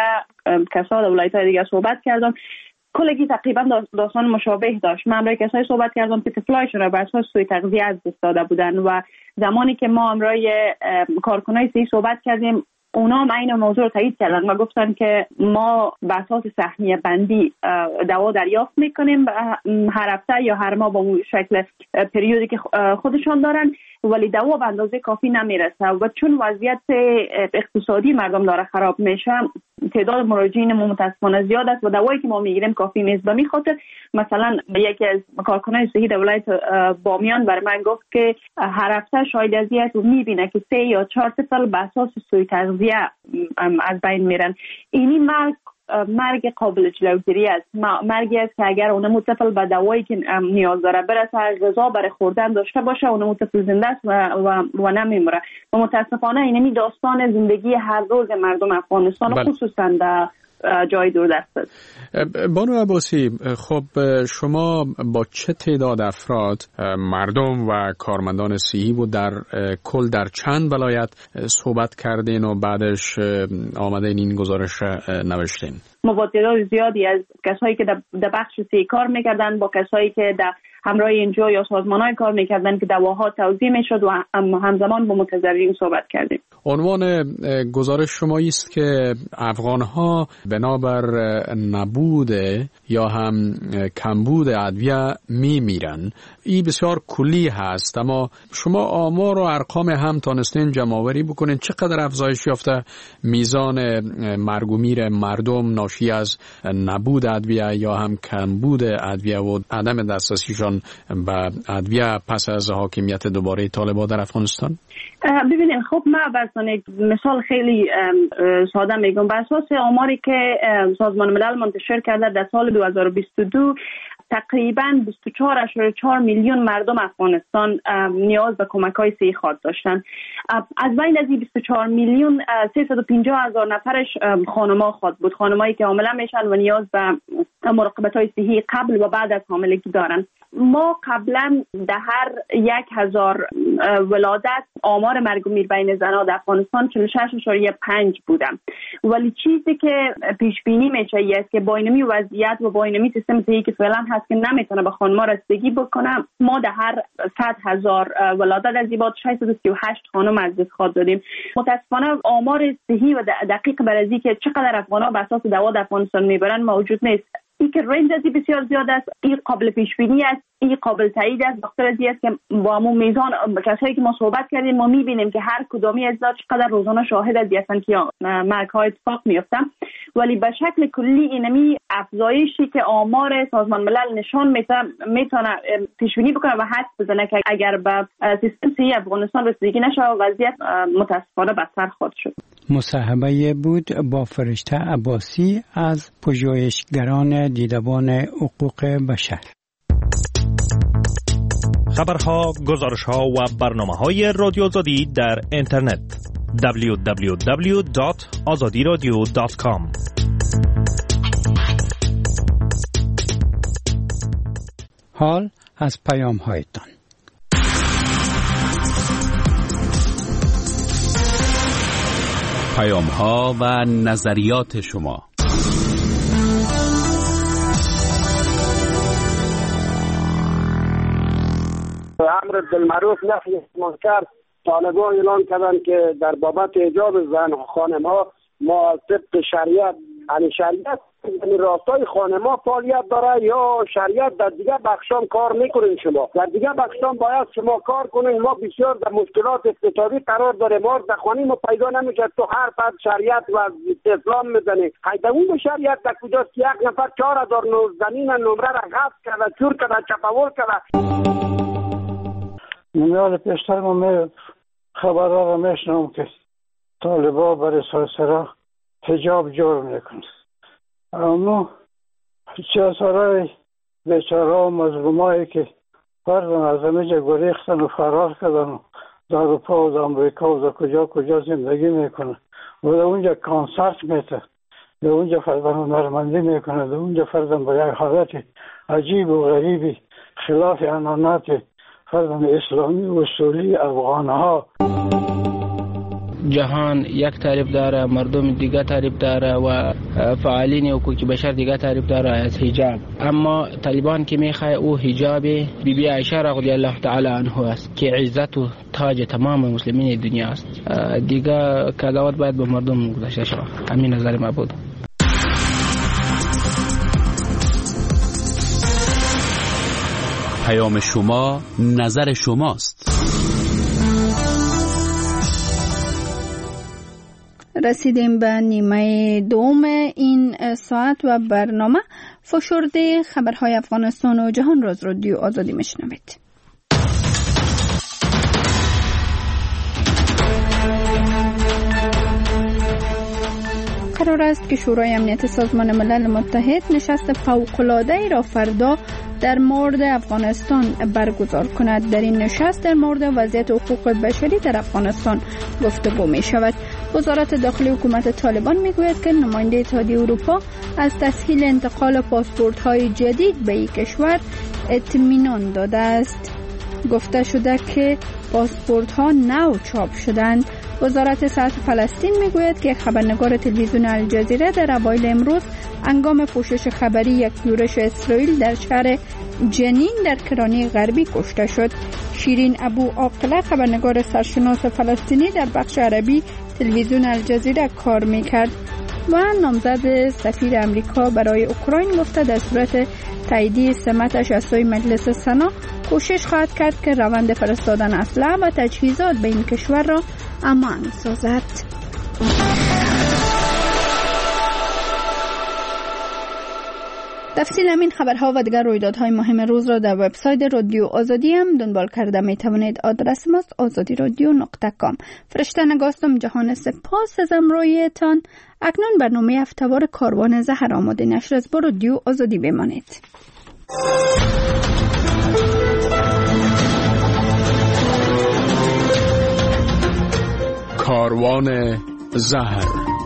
[SPEAKER 23] کسا در ولایت‌های دیگه صحبت کردم کلگی تقریبا داستان مشابه داشت. من امرای کسایی صحبت کردم که طفلایشون را بر اساس سوء تغذیه از دست داده بودن و زمانی که ما امرای کارکنای صحی صحبت کردیم اونا هم این موضوع رو تایید کردن و گفتن که ما به اساس سهمیه بندی دوا دریافت میکنیم هر هفته یا هر ماه با اون شکل پریودی که خودشان دارن، ولی دوا به اندازه کافی نمیرسه و چون وضعیت اقتصادی مردم داره خراب میشه تعداد مراجعین ما متاسفانه زیاد است و دوایی که ما میگیریم کافی نیست. به خاطر مثلا یکی از کارکنان صحی در ولایت بامیان برای من گفت که هر هفته شاید اذیت رو میبینه که سه یا چهار طفل به اساس سوء تغذیه از بین میرن. اینی مرگ مرگ قابل جلوگیری است، مرگی است که اگر اون طفل به دوایی که نیاز داره برسه غذا برای خوردن داشته باشه اون طفل زنده است و, و, و نمیمره و متاسفانه اینمی داستان زندگی هر روز مردم افغانستان بل. خصوصا در جای دوردست است.
[SPEAKER 6] بانو عباسی، خب شما با چه تعداد افراد مردم و کارمندان صحی بود در کل در چند ولایت صحبت کردین و بعدش آمدین این گزارش نوشتین؟
[SPEAKER 23] ما با تعداد زیادی از کسایی که در بخش صحی کار میکردن با کسایی که در همراه اینجا یا سازمان‌های کار میکردن که دواها توزیع میشد و همزمان با متضررین صحبت کردیم.
[SPEAKER 6] عنوان گزارش شما است که افغان‌ها بنابر نبود یا هم کمبود ادویه میمیرن. این بسیار کلی هست، اما شما آمار و ارقام هم تانستین جمع‌آوری بکنین چقدر افزایش یافته میزان مرگ و میر مردم ناشی از نبود ادویه یا هم کمبود ادویه و عدم دسترسیشان به ادویه پس از حاکمیت دوباره طالبان در افغانستان؟
[SPEAKER 23] ببینید خب من برای مثال خیلی ساده میگم. بر اساس آماری که سازمان ملل منتشر کرده در سال دو هزار و بیست و دو تقریباً بیست و چهار ممیز چهار میلیون مردم افغانستان نیاز به کمک‌های صحی خود داشتن. از بین از این بیست و چهار میلیون سیصد و پنجاه هزار نفرش خانم‌ها خود بود، خانمایی که حامله میشن و نیاز به مراقبت‌های صحی قبل و بعد از حاملگی دارن. ما قبلا در هر یک هزار ولادت آمار مرگ و میر بین زنان در افغانستان چهل و شش ممیز پنج بودم، ولی چیزی که پیش بینی میشه است که با اینمی وضعیت و با اینمی سیستم صحی که فعلا هست که نمیتونه به خانم‌ها رسیدگی بکنه، ما در هر صد هزار ولادت از این ششصد و سی و هشت خانم از دست خود دادیم. متاسفانه آمار صحی و دقیق برای که چقدر افغان‌ها به اساس دوا در افغانستان میبرن موجود نیست. این که رنج ازی بسیار زیاد است، این قابل پیش بینی است، این قابل تایید است. بخاطر از این است که با همون میزان کسایی که ما صحبت کردیم ما میبینیم که هر کدامی از اینا چقدر روزانه شاهد از هستن که مرگ‌های اتفاق میافتن، ولی به شکل کلی اینمی افزایشی که آمار سازمان ملل نشان میده میتونه پیش بینی بکنه و حدس بزنه که اگر به سیستم صحی افغانستان رسیدگی نشه وضعیت متاسفانه بدتر خواهد شد.
[SPEAKER 4] مصاحبه بود با فرشته عباسی از پژوهشگران دیدبان حقوق بشر.
[SPEAKER 21] خبرها، گزارشها و برنامه‌های رادیو آزادی در اینترنت دبلیو دبلیو دبلیو دات آزادی رادیو دات کام.
[SPEAKER 4] حال از پیام‌هایتان.
[SPEAKER 1] پیام‌ها و نظریات شما.
[SPEAKER 5] امر بالمعروف نهی از منکر طالبان اعلان کردند که در بابت حجاب زن و خانم‌ها ما طبق شریعت یعنی شریعت یعنی راستای خانم‌ها فعالیت داره یا شریعت در دیگه بخشام کار میکنین. شما در دیگه بخشام باید شما کار کنین. ما بسیار در مشکلات اقتصادی قرار داریم، ما در خانه ما پیدا نمیشه، تو هر فرد شریعت و اسلام میزنی قیدون شریعت در کجاست که یک نفر چهار هزار زمین نمره را غصب کرده، چور کرده، چپاول کرده.
[SPEAKER 7] میاد پیشتر ما خبرها را میشنم که طالبا برای سرسره حجاب جور میکنه، اما سیاسرهای بیچاره و مظلومایی که فردن از همه جا گریختن و فرار کردن در اروپا و در امریکا و در کجا کجا زندگی میکنه و در اونجا کانسرت میته، در اونجا فردن هنرمندی میکنه، در اونجا فردن با یک حالت عجیب و غریبی خلاف عنعنات فردن اسلامی و اصولی افغانها.
[SPEAKER 8] جهان یک تعریف داره، مردم دیگه تعریف داره و فعالین حقوق بشر دیگه تعریف داره از حجاب. اما طالبان که میخواه او حجاب بی بی عایشه رضی الله تعالی عنها است که عزت و تاج تمام مسلمین دنیا است. دیگه کلاوت باید به مردم گذاشته شود. همین نظر ما بود.
[SPEAKER 1] پیام شما، نظر شماست.
[SPEAKER 2] رسیدیم به نیمه دوم این ساعت و برنامه فشرده خبرهای افغانستان و جهان را از رادیو آزادی میشنوید. قرار است که شورای امنیت سازمان ملل متحد نشست فوق‌العاده را فردا در مورد افغانستان برگزار کند. در این نشست در مورد وضعیت حقوق بشری در افغانستان گفتگو می شود. وزارت داخلی حکومت طالبان می گوید که نماینده اتحادیه اروپا از تسهیل انتقال پاسپورت های جدید به این کشور اطمینان داده است. گفته شده که پاسپورت ها نو چاپ شدند. وزارت صحت فلسطین میگوید که خبرنگار تلویزیون الجزیره در اوایل امروز هنگام پوشش خبری یک یورش اسرائیل در شهر جنین در کرانه غربی کشته شد. شیرین ابو عاقله خبرنگار سرشناس فلسطینی در بخش عربی تلویزیون الجزیره کار میکرد و نامزد سفیر امریکا برای اوکراین گفته در صورت تایید سمتش از سوی مجلس سنا کوشش خواهد کرد که روند فرستادن اسلحه و تجهیزات به این کشور را امان سازد. تفصیل همین خبرها و دیگر رویدادهای مهم روز را در وبسایت رادیو آزادی هم دنبال کرده می توانید. آدرس ماست آزادی رادیو نقطه کام. فرشته نگاستم جهان سپاس از امرویتان. اکنون برنامه هفته‌وار کاروان زهر آماده نشر از با رادیو آزادی بمانید.
[SPEAKER 6] کاروان زهر.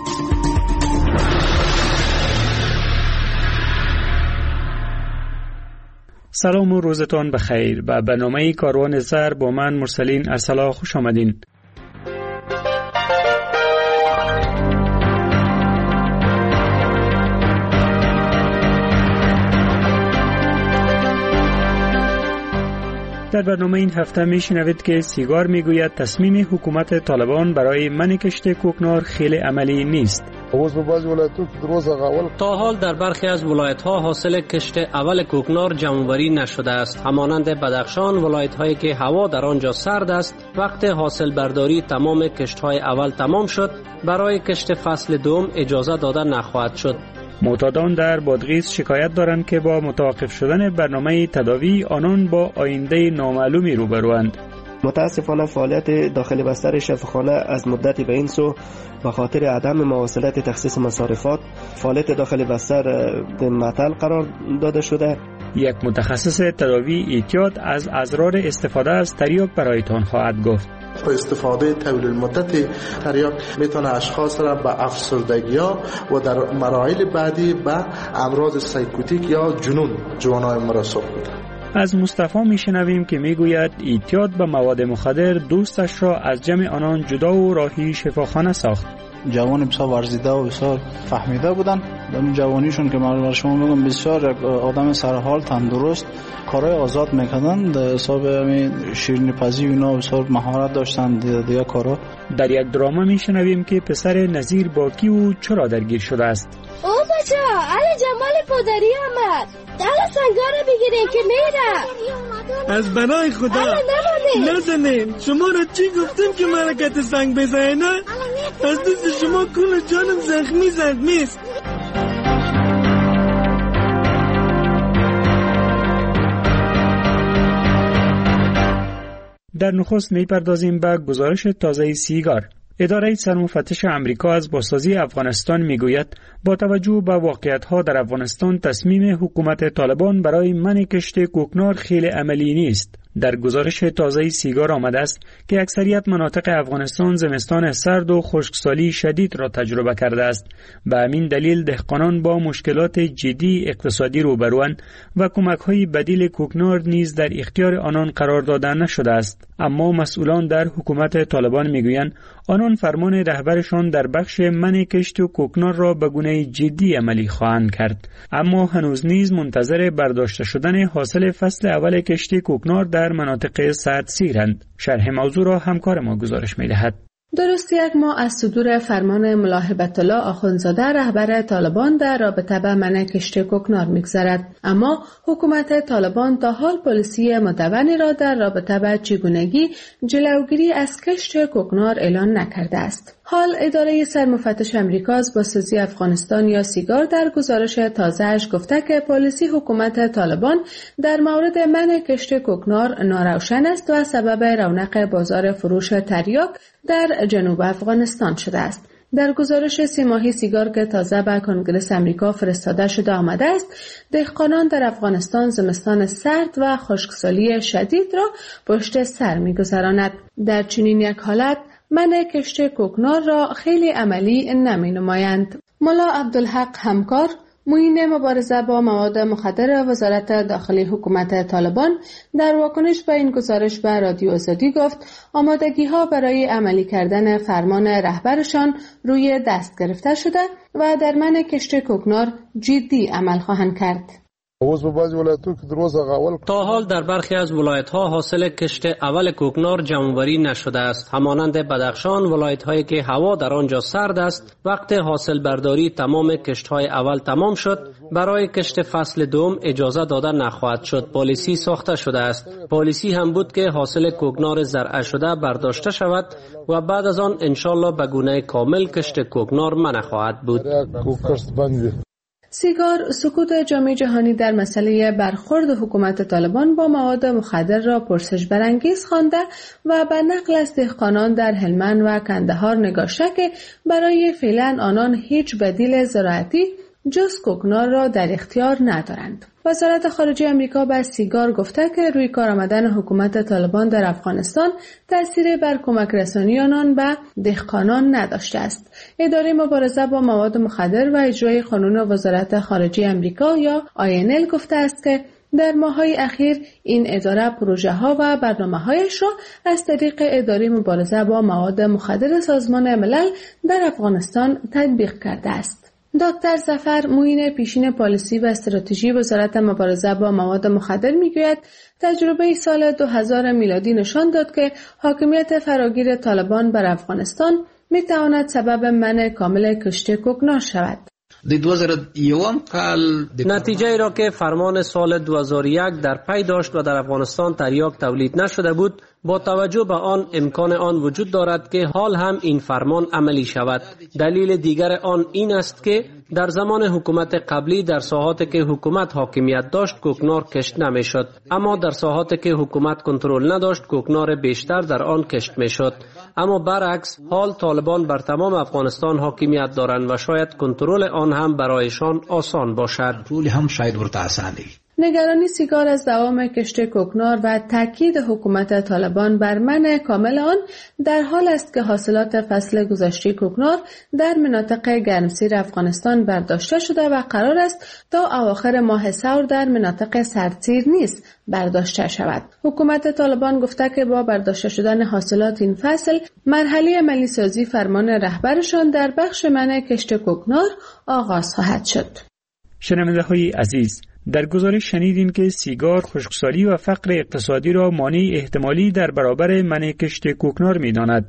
[SPEAKER 4] سلام و روزتان بخیر. به برنامه کاروان زهر با من مرسلین ارسلا خوش آمدین. در برنامه این هفته می شنوید که سیگار می گوید تصمیم حکومت طالبان برای منع کشت کوکنار خیلی عملی نیست.
[SPEAKER 9] تا حال در برخی از ولایت‌ها حاصل کشت اول کوکنار جمع‌آوری نشده است. همانند بدخشان، ولایت‌هایی که هوا در آنجا سرد است، وقت حاصل برداری تمام کشت‌های اول تمام شد، برای کشت فصل دوم اجازه داده نخواهد شد.
[SPEAKER 4] معتادان در بادغیس شکایت دارند که با متوقف شدن برنامه تداوی آنان با آینده نامعلومی روبروند.
[SPEAKER 10] متاسفانه فعالیت داخل بستر شفاخانه از مدتی به این سو به خاطر عدم مواصلت تخصیص مصارفات فعالیت داخل بستر به معطل قرار داده شده.
[SPEAKER 4] یک متخصص تداوی احتیاط از اضرار استفاده از تریاک برایتان خواهد گفت.
[SPEAKER 24] استفاده طویل المدت تریاک میتونه اشخاص را به افسردگی‌ها و در مراحل بعدی به امراض سایکوتیک یا جنون جوانای مرسوب بده.
[SPEAKER 4] از مصطفی میشنویم که میگوید احتیاط به مواد مخدر دوستش را از جمع آنان جدا و راهی شفاخانه ساخت.
[SPEAKER 25] جوان بسیار ورزیده و بسیار فهمیده بودن. در اون جوانیشون که من شما میگم بسیار آدم سرحال تندرست کارهای آزاد میکردن. در حساب همین شیرینی پزی و اینا بسیار مهارت داشتن دیگه کارا.
[SPEAKER 4] در یک دراما میشنویم که پسر نظیر باکی و چرا درگیر شده است.
[SPEAKER 26] او بچه علی جمال پدری آمد. دل سنگا رو بگیرین که میره.
[SPEAKER 27] از بنای خدا نزنین. شما را چی گفتم که مرکت سنگ بزنه نه؟ از دست شما کل جانم زخمی زخمی است.
[SPEAKER 4] در نخست میپردازیم به گزارش تازه سیگار. اداره سرمفتش امریکا از بازسازی افغانستان میگوید با توجه به واقعیت‌ها در افغانستان تصمیم حکومت طالبان برای منع کشت کوکنار خیلی عملی نیست. در گزارش تازه سیگار آمده است که اکثریت مناطق افغانستان زمستان سرد و خشکسالی شدید را تجربه کرده است. به همین دلیل دهقانان با مشکلات جدی اقتصادی روبروند و کمک‌های بدیل کوکنار نیز در اختیار آنان قرار داده نشده است.
[SPEAKER 3] اما مسئولان در حکومت طالبان میگویند آنان فرمان رهبرشان در بخش منع کشت و کوکنار را به گونه جدی عملی خواهند کرد، اما هنوز نیز منتظر برداشته شدن حاصل فصل اول کشت کوکنار در مناطق سردسیرند. شرح موضوع را همکار ما گزارش می‌دهد.
[SPEAKER 11] درست یک ماه از صدور فرمان ملا هبت الله آخوندزاده رهبر طالبان در رابطه با منع کشت کوکنار می‌گذرد، اما حکومت طالبان تا حال پالیسی مدونی را در رابطه با چگونگی جلوگیری از کشت کوکنار اعلان نکرده است. حال اداره سرمفتش امریکا از بازسازی افغانستان یا سیگار در گزارش تازه‌اش گفته که پالیسی حکومت طالبان در مورد منع کشت کوکنار ناروشن است و سبب رونق بازار فروش تریاک در جنوب افغانستان شده است. در گزارش سه ماهی سیگار که تازه به کنگره امریکا فرستاده شده آمده است، دهقانان در افغانستان زمستان سرد و خشکسالی شدید را پشت سر می‌گذراند. در چنین یک حالت منع کشت کوکنار را خیلی عملی نمی نمایند. ملا عبدالحق همکار، معین مبارزه با مواد مخدر وزارت داخلی حکومت طالبان، در واکنش به این گزارش به رادیو آزادی گفت آمادگی ها برای عملی کردن فرمان رهبرشان روی دست گرفته شده و در منع کشت کوکنار جدی عمل خواهند کرد.
[SPEAKER 9] تا حال در برخی از ولایت‌ها حاصل کشت اول کوکنار جمع‌آوری نشده است. همانند بدخشان، ولایت‌هایی که هوا در آنجا سرد است، وقت حاصل برداری تمام کشت‌های اول تمام شد، برای کشت فصل دوم اجازه داده نخواهد شد. پالیسی ساخته شده است. پالیسی هم بود که حاصل کوکنار زرع شده برداشته شود و بعد از آن انشالله به گونه کامل کشت کوکنار منع خواهد بود.
[SPEAKER 11] سیگار سکوت جامعه جهانی در مسئله برخورد حکومت طالبان با مواد مخدر را پرسش برانگیز خوانده و به نقل از دهقانان در هلمند و کندهار نگاشته که برای فعلا آنان هیچ بدیل زراعتی جز کوکنار را در اختیار ندارند. وزارت خارجه آمریکا به سیگار گفته که روی کار آمدن حکومت طالبان در افغانستان تأثیر بر کمک رسانی آنان به دهقانان نداشته است. اداره مبارزه با مواد مخدر و اجرای قانون وزارت خارجه آمریکا یا آی ان ال گفته است که در ماه‌های اخیر این اداره پروژه‌ها و برنامه‌هایش را از طریق اداره مبارزه با مواد مخدر سازمان ملل در افغانستان تطبیق کرده است. دکتر ظفر معین پیشین پالیسی و استراتژی وزارت مبارزه با مواد مخدر میگوید تجربه سال دو هزار میلادی نشان داد که حاکمیت فراگیر طالبان بر افغانستان میتواند سبب منع کامل کشت کوکنار شود.
[SPEAKER 9] نتیجه ای را که فرمان سال دو هزار و یک در پی داشت و در افغانستان تریاک تولید نشده بود، با توجه به آن امکان آن وجود دارد که حال هم این فرمان عملی شود. دلیل دیگر آن این است که در زمان حکومت قبلی در ساحاتی که حکومت حاکمیت داشت کوکنار کشت نمیشد، اما در ساحاتی که حکومت کنترل نداشت کوکنار بیشتر در آن کشت میشد. اما برعکس حال طالبان بر تمام افغانستان حاکمیت دارند و شاید کنترل آن هم برایشان آسان باشد.
[SPEAKER 12] پول هم شاید ورته آسانه.
[SPEAKER 11] نگرانی سیگار از دوام کشت کوکنار و تاکید حکومت طالبان بر منع کامل آن در حال است که حاصلات فصل گذشته کوکنار در مناطق گرمسیر افغانستان برداشته شده و قرار است تا اواخر ماه سور در مناطق سردسیر نیز برداشته شود. حکومت طالبان گفته که با برداشته شدن حاصلات این فصل مرحله عملی سازی فرمان رهبرشان در بخش منع کشت کوکنار آغاز خواهد شد.
[SPEAKER 3] شنونده‌های عزیز، در گزارش شنیدیم که سیگار خشکسالی و فقر اقتصادی را مانع احتمالی در برابر منع کشت کوکنار می‌داند.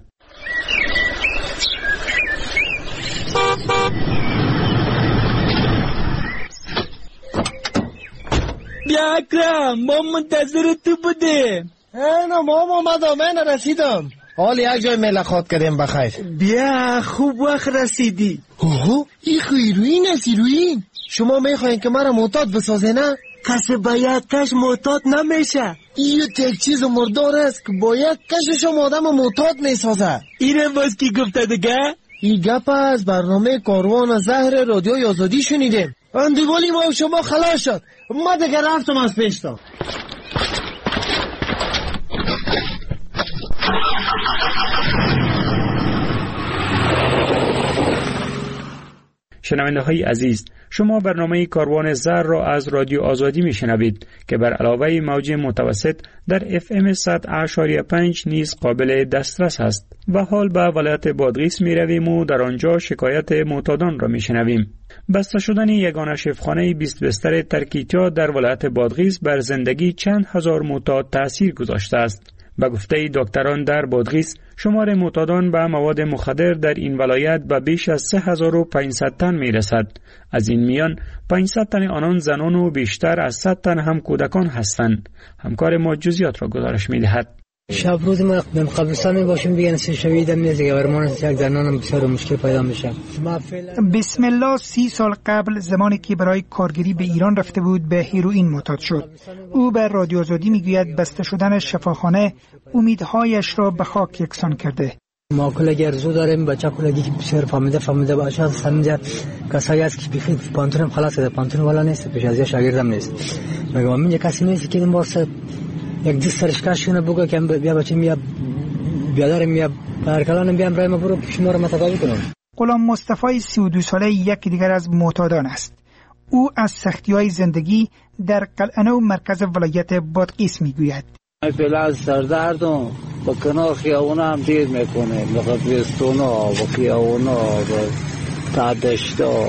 [SPEAKER 27] بیا اکرم، ما منتظر تو بودیم.
[SPEAKER 13] اینا ما اومدم، من رسیدم. حال یک جای ملاقات کردیم بخیر.
[SPEAKER 27] بیا خوب وقت رسیدی.
[SPEAKER 13] اوه این خیروین است ایروین. شما میخواین که مرا معتاد بسازه نه؟
[SPEAKER 27] کسی با یک کش معتاد نمیشه.
[SPEAKER 13] این یک چیز مردار است که با یک کش شما آدم معتاد میسازه.
[SPEAKER 27] اینه باز کی گفته دیگه؟
[SPEAKER 13] این گپ از برنامه کاروان زهر رادیو آزادی شنیدیم. اندیوالی ما شما خلاص شد. ما دیگه رفتم از پیشتا.
[SPEAKER 3] شنونده های عزیز، شما برنامه کاروان زر را از رادیو آزادی می شنوید که بر علاوه موج متوسط در اف ام صد و پنج نیز قابل دسترس است. و حال به ولایت بادغیس می رویم و در آنجا شکایت معتادان را می شنویم. بسته شدن یگانه شفاخانه بیست بستر ترکیتیا در ولایت بادغیس بر زندگی چند هزار معتاد تأثیر گذاشته است. به گفته دکتران در بادغیس، شمار معتادان به مواد مخدر در این ولایت به بیش از سه هزار و پانصد تن می رسد. از این میان پانصد تن آنان زنان و بیشتر از صد تن هم کودکان هستند. همکار ما جزئیات را گزارش می دهد.
[SPEAKER 14] شب روز ما در قبرستان می باشیم دیگه نسل شویدم نیست دیگه برمان یک زنانم بسیار مشکل پیدا میشه.
[SPEAKER 15] بسم الله سی سال قبل زمانی که برای کارگری به ایران رفته بود به هیروئین معتاد شد. او به رادیو آزادی میگوید بسته شدن شفاخانه امیدهایش را به خاک یکسان کرده.
[SPEAKER 14] ما کلگی ارزو داریم، بچه کلگی که بسیار فهمیده فهمیده باشه فهمیده کسایی است که بخیر پانتونم خلاص ده پانتون والا نیست، پیش از شاگردم نیست. میگم من کسی نیست که این واسه یک دست سرش کاشونه بگه که بیا بچه میا بیادر میا پرکلانم بیام برای ما برو شما رو متقابل کنم.
[SPEAKER 15] غلام مصطفی سی و دو ساله یک دیگر از معتادان است. او از سختی‌های زندگی در قلعه و مرکز ولایت بادغیس میگوید.
[SPEAKER 16] فعلا از سردردم با کنار خیابون هم دیر میکنه، مثلا بیستونا و خیابونا و تعدشتا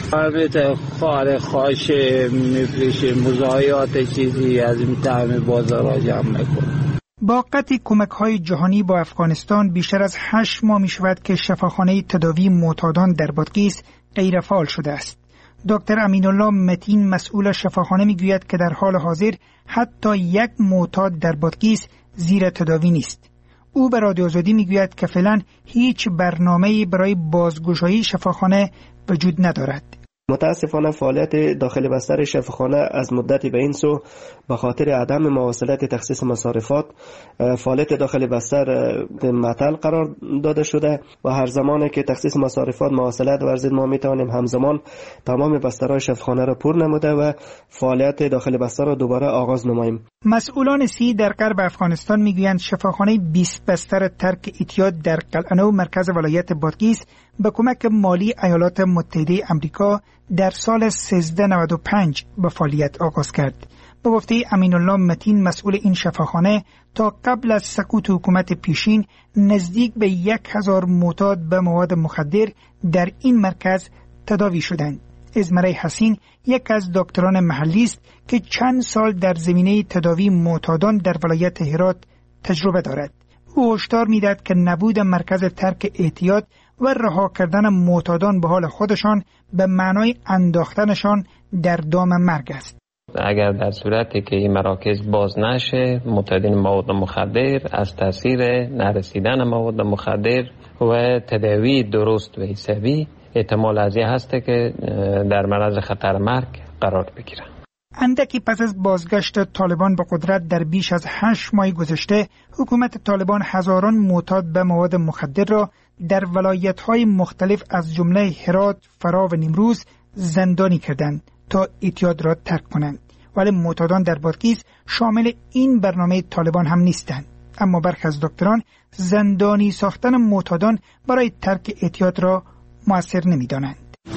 [SPEAKER 16] البته خار خاشه میفریشه مزایات چیزی از این طعم بازار جمع میکنه.
[SPEAKER 15] با قطع کمک‌های جهانی با افغانستان بیشتر از هشت ماه میشود که شفاخانه تداوی معتادان در بادغیس غیر فعال شده است. دکتر امین الله متین مسئول شفاخانه میگوید که در حال حاضر حتی یک معتاد در بادغیس زیر تداوی نیست. او به رادیو آزادی میگوید که فعلا هیچ برنامه‌ای برای بازگشایی شفاخانه وجود ندارد.
[SPEAKER 10] متاسفانه فعالیت داخل بستر شفاخانه از مدتی به این سو به خاطر عدم مواصلت تخصیص مصارفات فعالیت داخل بستر معطل قرار داده شده و هر زمانی که تخصیص مصارفات مواصلت ورزید ما میتوانیم همزمان تمام بسترهای شفاخانه را پر نموده و فعالیت داخل بستر را دوباره آغاز نماییم.
[SPEAKER 15] مسئولان سی در غرب افغانستان میگویند شفاخانه بیست بستر ترک اعتیاد در قلعه و مرکز ولایت بادغیس به کمک مالی ایالات متحده آمریکا در سال سیزده نود و پنج به فعالیت آغاز کرد. به گفته امین الله متین مسئول این شفاخانه تا قبل از سقوط حکومت پیشین نزدیک به یک هزار معتاد به مواد مخدر در این مرکز تداوی شدند. ازمره حسین یک از دکتران محلی است که چند سال در زمینه تداوی معتادان در ولایت هرات تجربه دارد. او هشدار می‌دهد که نبود مرکز ترک اعتیاد و رها کردن معتادان به حال خودشان به معنای انداختنشان در دام مرگ است.
[SPEAKER 17] اگر در صورتی که این مراکز باز نشه، معتادین مواد مخدر از تاثیر نرسیدن مواد مخدر و تداوی درست و حسابی احتمال از این هست که در معرض خطر مرگ قرار بگیرند.
[SPEAKER 15] اندکی پس از بازگشت طالبان به قدرت در بیش از هشت ماه گذشته، حکومت طالبان هزاران معتاد به مواد مخدر را در ولایت‌های مختلف از جمله هرات، فرا و نیمروز زندانی کردند تا اعتیاد را ترک کنند. ولی معتادان در بادغیس شامل این برنامه طالبان هم نیستند. اما برخی از دکتران زندانی ساختن معتادان برای ترک اعتیاد را مؤثر نمی‌دانند.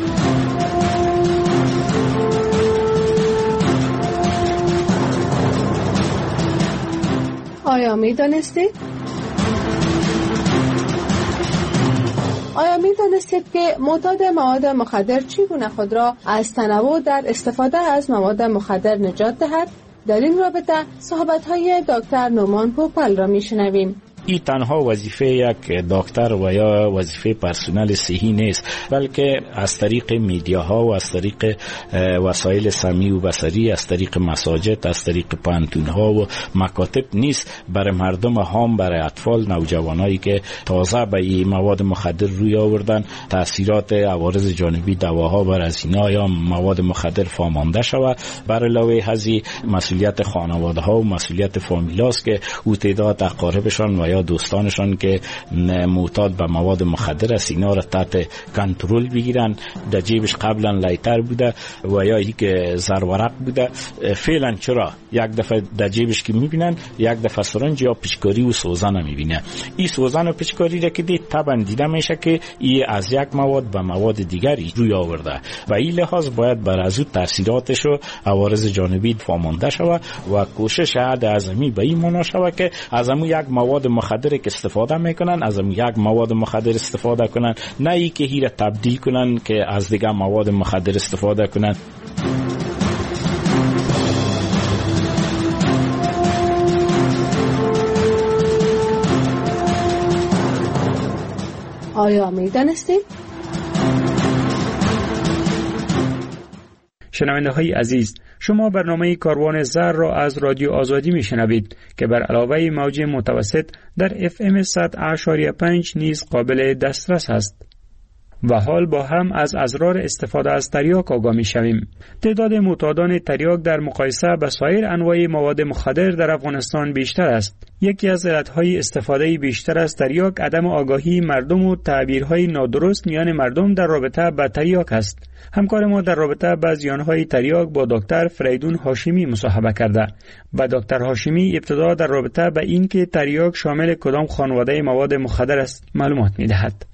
[SPEAKER 11] آیا می دانستید؟ آیا می دانستید که معتاد مواد مخدر چگونه خود را از تنوع در استفاده از مواد مخدر نجات دهد؟ در این رابطه صحبت‌های دکتر نومان پوپل را می‌شنویم.
[SPEAKER 18] این تنها وظیفه یک دکتر و یا وظیفه پرسنل صحی نیست، بلکه از طریق میدیاها و از طریق وسایل سمعی و بصری، از طریق مساجد، از طریق پانتونها و مکاتب نیست برای مردم هم، برای اطفال، نوجوانایی که تازه به این مواد مخدر روی آوردن، تاثیرات عوارض جانبی دواها بر از اینا یا مواد مخدر فامانده شود. برای علاوه از مسئولیت خانواده ها و مسئولیت فامیلاست که او تعداد اقاربشان و یا دوستانشان که معتاد به مواد مخدر است اینا را تحت کنترل بگیرن. در جیبش قبلا لیتر بوده و یا یک زرورق بوده، فعلا چرا یک دفعه در جیبش که میبینن یک دفعه سرنج یا پیچکاری و سوزن میبینه. این سوزن و پیچکاری را که دید طبعا دیده میشه که این از یک مواد به مواد دیگری روی آورده و این لحاظ باید بر از او تاثیراتش و عوارض جانبی فامانده شود و کوشش عهد اعظمی به این معنا شود که از همون یک مواد مخدر که استفاده میکنن از همون یک مواد مخدر استفاده کنن، نه ای که هی را تبدیل کنن که از دیگه مواد مخدر استفاده کنن.
[SPEAKER 11] آیا می‌دانستید؟
[SPEAKER 3] شنونده های عزیز، شما برنامه کاروان زر را از رادیو آزادی میشنوید که بر علاوه موج متوسط در اف ام صد و پنج نیز قابل دسترس است. و حال با هم از اضرار استفاده از تریاک آگاه می‌شویم. تعداد معتادان تریاک در مقایسه با سایر انواع مواد مخدر در افغانستان بیشتر است. یکی از علتهای استفاده بیشتر از تریاک عدم آگاهی مردم و تعبیرهای نادرست میان مردم در رابطه با تریاک است. همکار ما در رابطه با زیانهای تریاک با دکتر فریدون هاشمی مصاحبه کرده. با دکتر هاشمی ابتدا در رابطه با اینکه تریاک شامل کدام خانواده مواد مخدر است معلومات می‌دهد.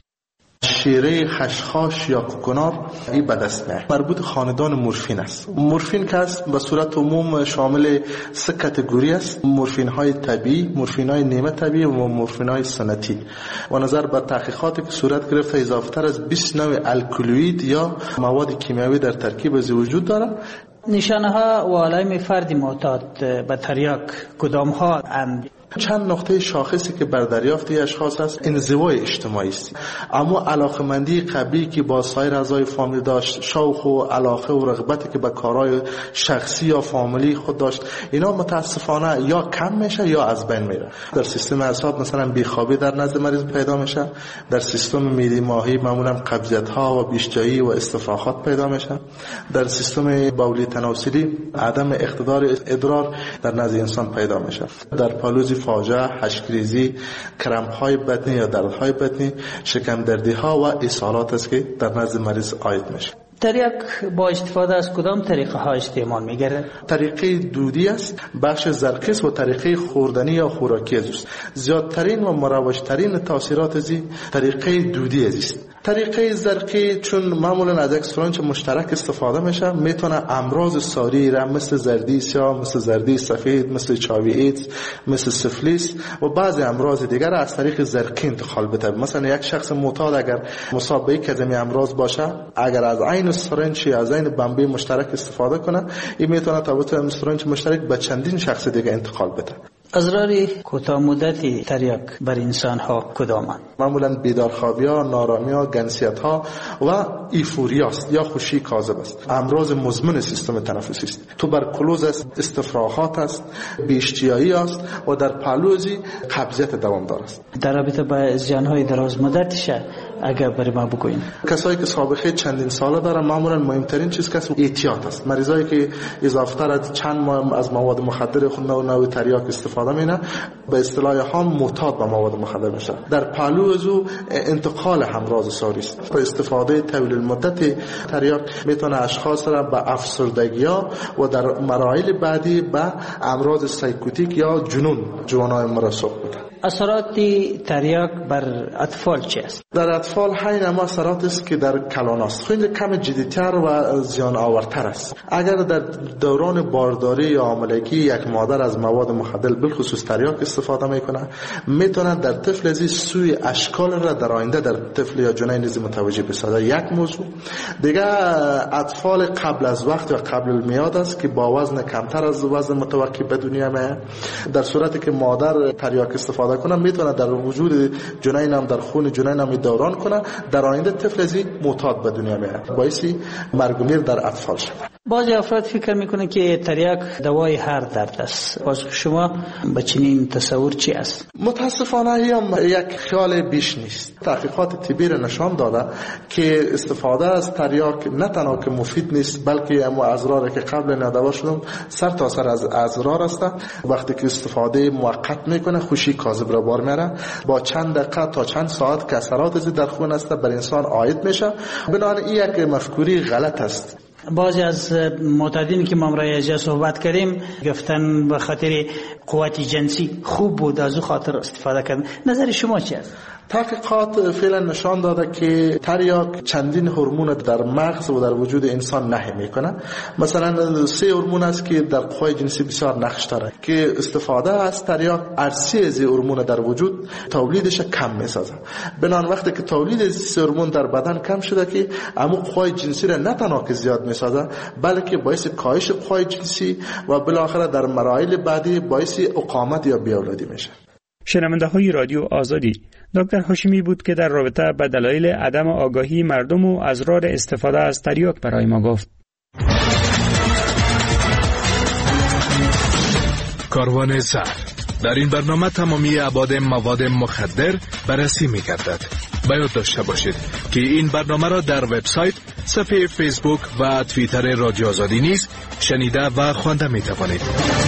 [SPEAKER 24] شیره، خشخاش یا کوکنار این به دست میاد. مربوط خاندان مورفین است. مورفین که است به صورت عموم شامل سه کاتگوری است: مورفین های طبیعی، مورفین های نیمه طبیعی و مورفین های سنتی. و نظر به تحقیقاتی که صورت گرفته اضافه تر از بیست نوع الکلوئید یا مواد کیمیایی در ترکیب از وجود دارد.
[SPEAKER 5] نشانه ها و علائم فرد معتاد به تریاک کدام ها اند؟
[SPEAKER 24] چند نقطه شاخصی که بر دریافت اشخاص است انزوای اجتماعی است، اما علاقمندی قبلی که با سایر اعضای فامیل داشت، شوق و علاقه و رغبتی که به کارهای شخصی یا فامیلی خود داشت، اینا متاسفانه یا کم میشه یا از بین میره. در سیستم اعصاب مثلا بیخوابی در نزد مریض پیدا میشه، در سیستم میدی ماهی معمولا قبضیت ها و بیشجایی و استفراغات پیدا میشه، در سیستم بولی تناسلی عدم اقتدار ادرار در نزد انسان پیدا میشه، در پالوزی فاجعه، حشکریزی، کرمپ های بطنی یا دردهای بطنی، شکم دردی ها و اسهالات است که در نزد مریض عاید میشه.
[SPEAKER 5] تریاک با استفاده از کدام طریقه ها استعمال میگره؟
[SPEAKER 24] طریقه دودی است، بخش زرقیس و طریقه خوردنی یا خوراکی است. زیادترین و مروجترین تاثیرات از طریقه دودی است. طریقه زرقی چون معمولا از یک سرنج مشترک استفاده میشه، میتونه امراض ساری را مثل زردی سیاه، مثل زردی سفید، مثل چاوی ایدز، مثل سفلیس و بعضی امراض دیگر از طریق زرقی انتقال بده. مثلا یک شخص معتاد اگر مصاب به یک از این امراض باشه، اگر از عین سرنج از عین بمبی مشترک استفاده کنه، این میتونه توسط سرنج مشترک به چندین شخص دیگه انتقال بده.
[SPEAKER 5] اضرار کوتاه مدتی تریاک بر انسان ها کدامند؟
[SPEAKER 24] معمولا بیدارخوابی ها، نارامی ها، گنسیت ها و ایفوریا است یا خوشی کاذب است. امراض مزمن سیستم تنفسی است. توبرکلوز است، استفراغات است، بی‌اشتیایی است و در پهلوزی قبضیت دوامدار است.
[SPEAKER 5] در رابطه با زیان‌های دراز مدتش اگر برای ما بگویید.
[SPEAKER 24] کسایی که سابقه چندین ساله دارن معمولا مهمترین چیز که احتیاط است. مریضایی که اضافه تر از چند ماه از مواد مخدر خود نوع نوع تریاک استفاده مینه، به اصطلاح هم معتاد به مواد مخدر میشه. در پهلو از او انتقال امراض ساری است. با استفاده طویل المدت تریاک میتونه اشخاص را به افسردگی‌ها و در مراحل بعدی به امراض سایکوتیک یا جنون جوانای مرسوب بده.
[SPEAKER 5] اثرات تریاک بر اطفال چی است؟
[SPEAKER 24] در اطفال همین اما اثرات است که در کلان است. خیلی کم جدی‌تر و زیان آورتر است. اگر در دوران بارداری یا حاملگی یک مادر از مواد مخدر بالخصوص تریاک استفاده میکنه، میتونه در طفل از سوی اشکال را در آینده در طفل یا جنین نیز متوجه بسازد. یک موضوع دیگه اطفال قبل از وقت و قبل المیاد است که با وزن کمتر از وزن متوقع به دنیا میاد. در صورتی که مادر تریاک استفاده کنه، میتونه در وجود جنین هم در خون جنین هم دوران کنه، در آینده طفل ازی معتاد به دنیا میاد، باعثی مرگ و میر در اطفال شود.
[SPEAKER 5] بعضی افراد فکر میکنه که تریاک دوای هر درد است. باز شما به چنین تصور چی است؟
[SPEAKER 24] متاسفانه هم یک خیال بیش نیست. تحقیقات طبی نشان داده که استفاده از تریاک نه تنها که مفید نیست، بلکه اما اضراری که قبل ندوا شدم سر تا سر از اضرار است. وقتی که استفاده موقت میکنه خوشی کاذب را بار میاره، با چند دقیقه تا چند ساعت که اثرات از در خون است بر انسان عاید میشه. بنابراین این یک مفکوری غلط است.
[SPEAKER 5] بعضی از معتادین که ما امروز صحبت کردیم گفتن به خاطر قوت جنسی خوب بود از او خاطر استفاده کردن. نظر شما چی است؟
[SPEAKER 24] تحقیقات فعلا نشان داده که تریاک چندین هورمون در مغز و در وجود انسان نهی میکنه. مثلا سه هورمون است که در قوای جنسی بسیار نقش داره که استفاده از تریاک ارسی از هورمون در وجود تولیدش کم میسازه. بنان وقتی که تولید از سه هورمون در بدن کم شده که اما قوای جنسی را نه تنها که زیاد میسازه بلکه باعث کاهش قوای جنسی و بالاخره در مراحل بعدی باعث اقامت یا بیاولادی میشه.
[SPEAKER 3] شنونده های رادیو آزادی، دکتر هاشمی بود که در رابطه با دلایل عدم آگاهی مردم و اضرار استفاده از تریاک برای ما گفت.
[SPEAKER 7] کاروان زهر. در این برنامه تمامی ابعاد مواد مخدر بررسی می‌گردد. باید داشته باشید که این برنامه را در وبسایت، صفحه فیسبوک و توییتر رادیو آزادی نیز شنیده و خوانده می‌توانید.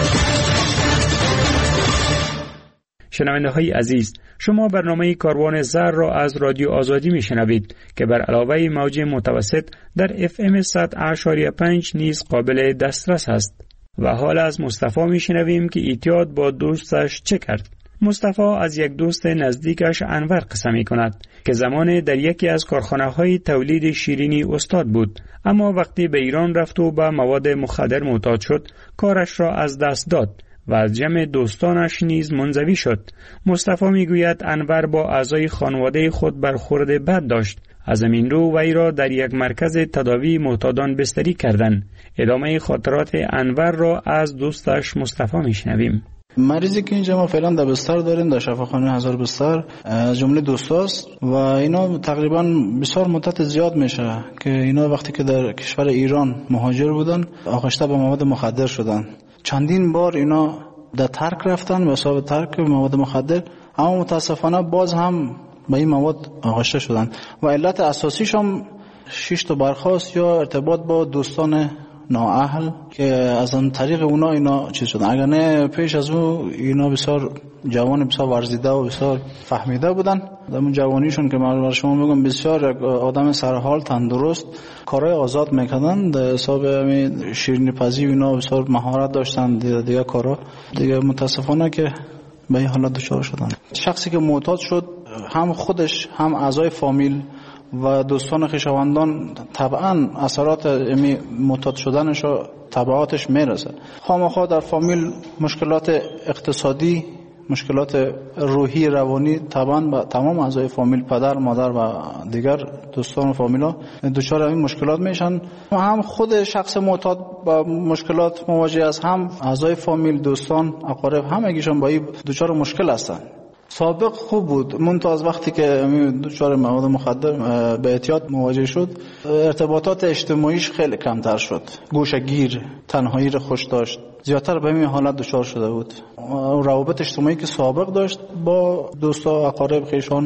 [SPEAKER 3] شنونده های عزیز، شما برنامه کاروان زهر را از رادیو آزادی می شنوید که بر علاوه موج متوسط در اف ام صد اشاریه پنج نیز قابل دسترس است. و حال از مصطفی می شنویم که اعتیاد با دوستش چه کرد. مصطفی از یک دوست نزدیکش انور قصه می کند که زمان در یکی از کارخانه های تولید شیرینی استاد بود، اما وقتی به ایران رفت و به مواد مخدر معتاد شد کارش را از دست داد و از جمع دوستانش نیز منزوی شد. مصطفی میگوید انور با اعضای خانواده خود برخورد بد داشت. از همین رو وی را در یک مرکز تداوی معتادان بستری کردند. ادامه خاطرات انور را از دوستش مصطفی میشنویم.
[SPEAKER 25] مریضی که اینجا ما فعلا در بستر داریم در شفاخانه هزار بستر از جمله دوستاست و اینا تقریبا بسیار مدت زیاد میشه که اینا وقتی که در کشور ایران مهاجر بودن آغشته به مواد مخدر شدن. چندین بار اینا در ترک رفتن به حساب ترک مواد مخدر، اما متاسفانه باز هم به این مواد آغشته شدن و علت اساسیش هم شش تا برخاست یا ارتباط با دوستان نااهل که از اون طریق اونا اینا چیز شدن. اگر نه پیش از او اینا بسیار جوان بسیار ورزیده و بسیار فهمیده بودن. در اون جوانیشون که من برای شما میگم بسیار آدم سرحال تندرست کارهای آزاد میکردن، در حساب همین شیرینی پزی اینا بسیار مهارت داشتن دیگه, دیگه کارا دیگه. متاسفانه که به این حالت دچار شدن. شخصی که معتاد شد هم خودش هم اعضای فامیل و دوستان خویشاوندان طبعا اثرات امی معتاد شدنش و تبعاتش میرسه. خامخا در فامیل مشکلات اقتصادی، مشکلات روحی روانی طبعا با تمام اعضای فامیل، پدر مادر و دیگر دوستان و فامیلا دچار این مشکلات میشن. هم خود شخص معتاد با مشکلات مواجه است، هم اعضای فامیل، دوستان، اقارب همگیشون با این دچار مشکل هستن. سابق خوب بود، منتها از وقتی که دچار مواد مخدر به اعتیاد مواجه شد ارتباطات اجتماعیش خیلی کمتر شد، گوشه‌گیر، تنهایی رو خوش داشت، زیادتر به این حالت دچار شده بود. روابط اجتماعی که سابق داشت با دوستا و اقارب خویشان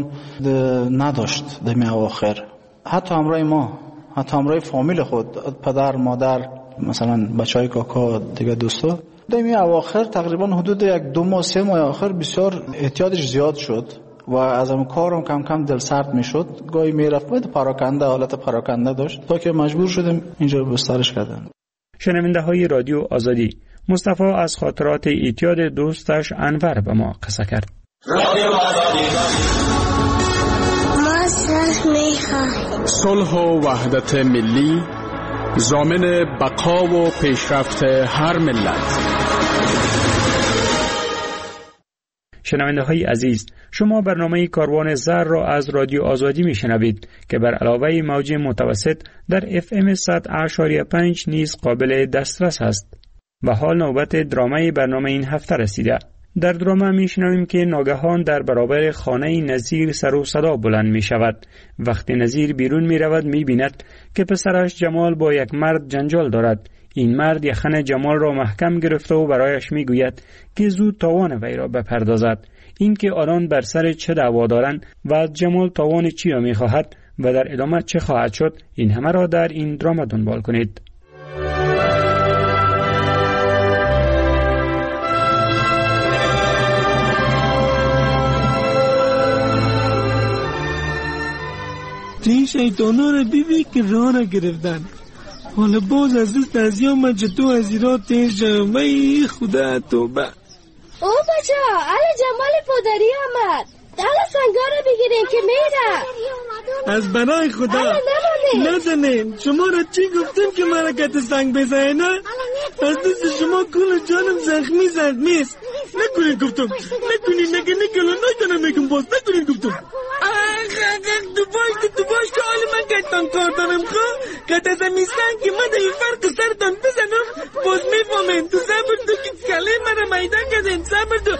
[SPEAKER 25] نداشت در می اواخر. حتی همراه ما، حتی همراه فامیل خود، پدر، مادر، مثلا بچهای کاکا، دیگه دوستا، در این اواخر تقریبا حدود یک دو ماه سه ماه آخر بسیار اعتیادش زیاد شد و از اون کارم کم کم دل سرد میشد. گاهی میرفت باید پراکنده، حالت پراکنده داشت تا که مجبور شدیم اینجا بسترش کردن.
[SPEAKER 3] شنونده های رادیو آزادی، مصطفی از خاطرات اعتیاد دوستش انور به ما قصه کرد.
[SPEAKER 7] رادیو آزادی.
[SPEAKER 8] ما صلح میخواهیم.
[SPEAKER 7] صلح و وحدت ملی ضامن بقا و پیشرفت هر ملت.
[SPEAKER 3] شنونده های عزیز، شما برنامه کاروان زهر را از رادیو آزادی می شنوید که بر علاوه موج متوسط در اف ام صد اشاریه پنج نیز قابل دسترس است. و حال نوبت درامه برنامه این هفته رسیده. در دراما میشنویم که ناگهان در برابر خانه نظیر سر و صدا بلند می شود. وقتی نظیر بیرون می رود می بیند که پسرش جمال با یک مرد جنجال دارد. این مرد یخن جمال را محکم گرفته و برایش می گوید که زود تاوان وی را بپردازد. این که آنان بر سر چه دعوا دارند و از جمال تاوان چی را می خواهد و در ادامه چه خواهد شد، این همه را در این دراما دنبال کنید.
[SPEAKER 27] این شیطانا رو بیبی که راه را گرفتن. حالا باز از دست از یام چطور از ایران تیز شدم. وای خدا توبه.
[SPEAKER 26] او بچه علی جمال پدری آمد. حالا سنگا رو بگیرین که میره.
[SPEAKER 27] از برای خدا نزنین. شما را چی گفتیم که مرکت سنگ بزنه نه؟ از دست شما کل جانم زخمی زخمیست. نکنین گفتم نکنین نگه نگه نایتانم میگم باز نکنین گفتم. تو باش که تو باش که حال من کتان کار دارم خواه که تزمیستن که من در این فرق سرتان بزنم باز میفامین. تو صبر تو که کله من میدن کردن صبر تو.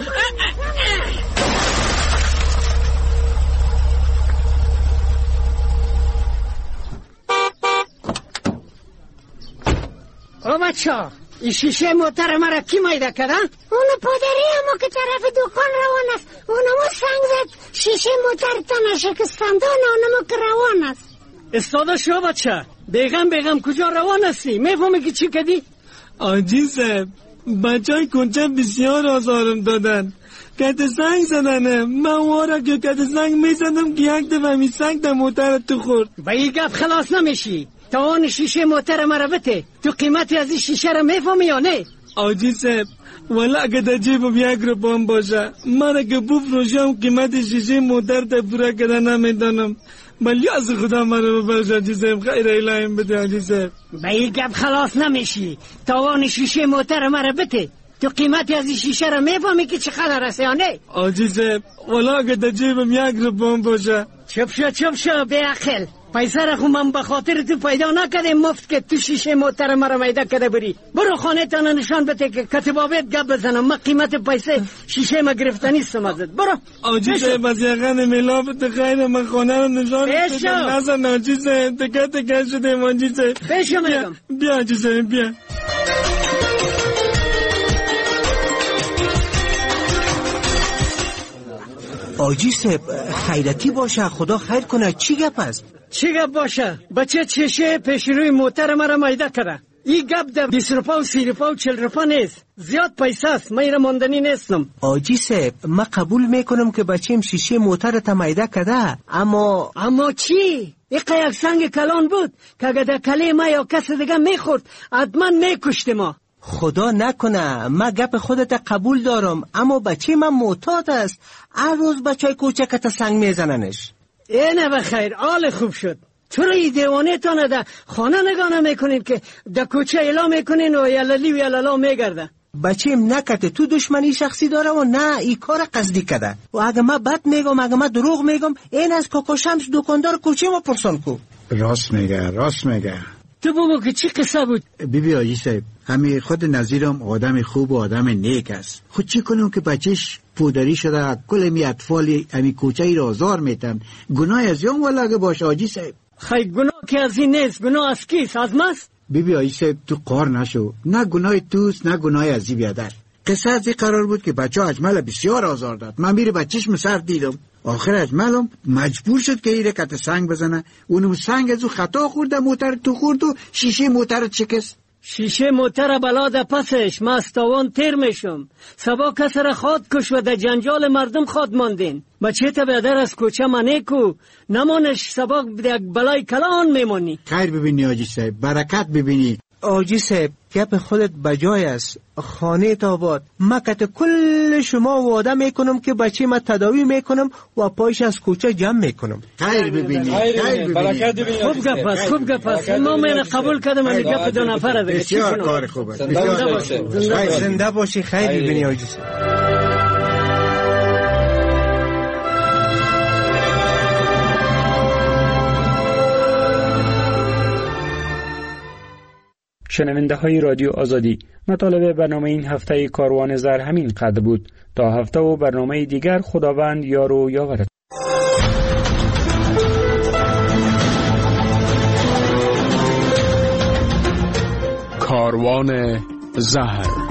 [SPEAKER 1] او بچه ها این شیشه موتر مرا کی میده کده؟
[SPEAKER 2] اونو پادری اما که طرف دکان روان است. اونمو سنگ زد شیشه موتر تا شکستندان اونمو که روان است.
[SPEAKER 1] استاده شو بچه بیغم بیغم کجا روان هستی؟ میفهمی که چی کدی؟
[SPEAKER 27] آجی صاحب بچه های کنچه بسیار آزارم دادن. کت سنگ زدنه. من وارا که کت سنگ میزدم که یک دفعه می سنگ در موتر تو خورد.
[SPEAKER 1] با این گفت خلاص نمیشی. تا آن شیشه موتر مرا بته. تو قیمتی از این شیشه را میفهمی یا نه؟
[SPEAKER 27] آجی صاحب والا اگه در جیبم یک روپام باشه من اگه بفروشم قیمت شیشه موتر تا پورا کده نمیدانم. ولی از خدا مرا ببخش آجی صاحب. خیر ایلایم بده آجی صاحب.
[SPEAKER 1] با این گفت خلاص نمیشی. تا آن شیشه موتر مرا بته. تو قیمتی از این شیشه را میفهمی که چقدر است یا نه؟
[SPEAKER 27] آجی صاحب والا اگه در جیبم یک روپام باشه.
[SPEAKER 1] چپ شو چپ شو بی عقل. پیسه را خو من بخاطر تو پیدا نکده مفت که تو شیشه موتر مرا میده کده بری. برو خانه تانا نشان بده که کتبابت گپ بزنم. من قیمت پیسه شیشه ما گرفته نیستم ازت. برو
[SPEAKER 27] آجی صاحب از یقن ملافت خیر من خانه رو نشان بده. نزن آجی صاحب تکه تکه شده آجی صاحب.
[SPEAKER 1] بشو میگم
[SPEAKER 27] بیا آجی صاحب بیا.
[SPEAKER 19] آجی صاحب خیرتی باشه خدا خیر کنه. چی گپ است؟
[SPEAKER 1] چی گپ باشه؟ بچه چشه پیش روی موتر مرا میده کرده. این گپ ده بیس روپا و سی روپا و چل روپا نیست. زیاد پیسه است. من ایره ماندنی نیستم.
[SPEAKER 19] آجی صاحب من قبول میکنم که بچیم شیشه موتر تا میده کرده اما
[SPEAKER 1] اما چی؟ این یک سنگ کلان بود که اگه در کله ما یا کس دیگه میخورد حتما میکشت ما.
[SPEAKER 19] خدا نکنه من گپ خودت قبول دارم اما بچه من معتاد است. هر روز بچه کوچکت سنگ میزننش.
[SPEAKER 1] اینه بخیر حال خوب شد. چرا این دیوانه تانه ده خانه نگانه میکنین که در کوچه اعلام میکنین و یلالی و یلالا میگرده؟
[SPEAKER 19] بچیم نکته تو دشمنی شخصی داره و نه این کار قصدی کده. و اگه من بد میگم اگه من دروغ میگم این از کوکو شمس دکاندار کوچه ما پرسان کو.
[SPEAKER 20] راست میگه راست میگه.
[SPEAKER 1] تو بگو که چی قصه بود؟
[SPEAKER 20] بیبی آجی صاحب همین خود نظیرم آدم خوب و آدم نیک است. خود چی کنم که بچهش پودری شده کل می اطفالی همین کوچه ای را آزار میتن. گناه از یون ولا اگه باشه آجی صاحب؟
[SPEAKER 1] خیلی گناه که از این نیست. گناه از کیست؟ از ماست؟
[SPEAKER 20] بیبی آجی صاحب تو قار نشو. نه گناه توست نه گناه از این بیادر. قصه از این قرار بود که بچه اجمل بسیار آزار داد. من میره بچهش مسر دیدم. آخر اجملم مجبور شد که ایره کت سنگ بزنه. اونم سنگ از او خطا خورده موتر تو خورد و شیشه موتر چکست.
[SPEAKER 1] شیشه موتر بلا ده پسش ما از تاوان تیر میشم. سبا کس را خواد کش و ده جنجال مردم خواد ماندین. بچه تا بیادر از کوچه منه کو نمانش سبا ده بلای کلان میمانی.
[SPEAKER 20] خیر ببینی آجی صاحب برکت ببینی.
[SPEAKER 19] آجی صاحب گپ خودت بجای است. خانه تاباد مکت کل شما وعده میکنم که بچه ما تداوی میکنم و پایش از کوچه جمع میکنم.
[SPEAKER 20] خیر ببینی خیر ببینی.
[SPEAKER 1] خوب گپ است خوب گپ است. ما من قبول کردم این گپ دو نفره دیگه.
[SPEAKER 20] بسیار کار خوب است.
[SPEAKER 19] بسیار زنده باشی. خیر ببینی آجی صاحب.
[SPEAKER 3] شنونده های رادیو آزادی، مطالب برنامه این هفته کاروان زر همین قدر بود. تا هفته و برنامه دیگر خداوند یار و یاورت.
[SPEAKER 4] کاروان زهر.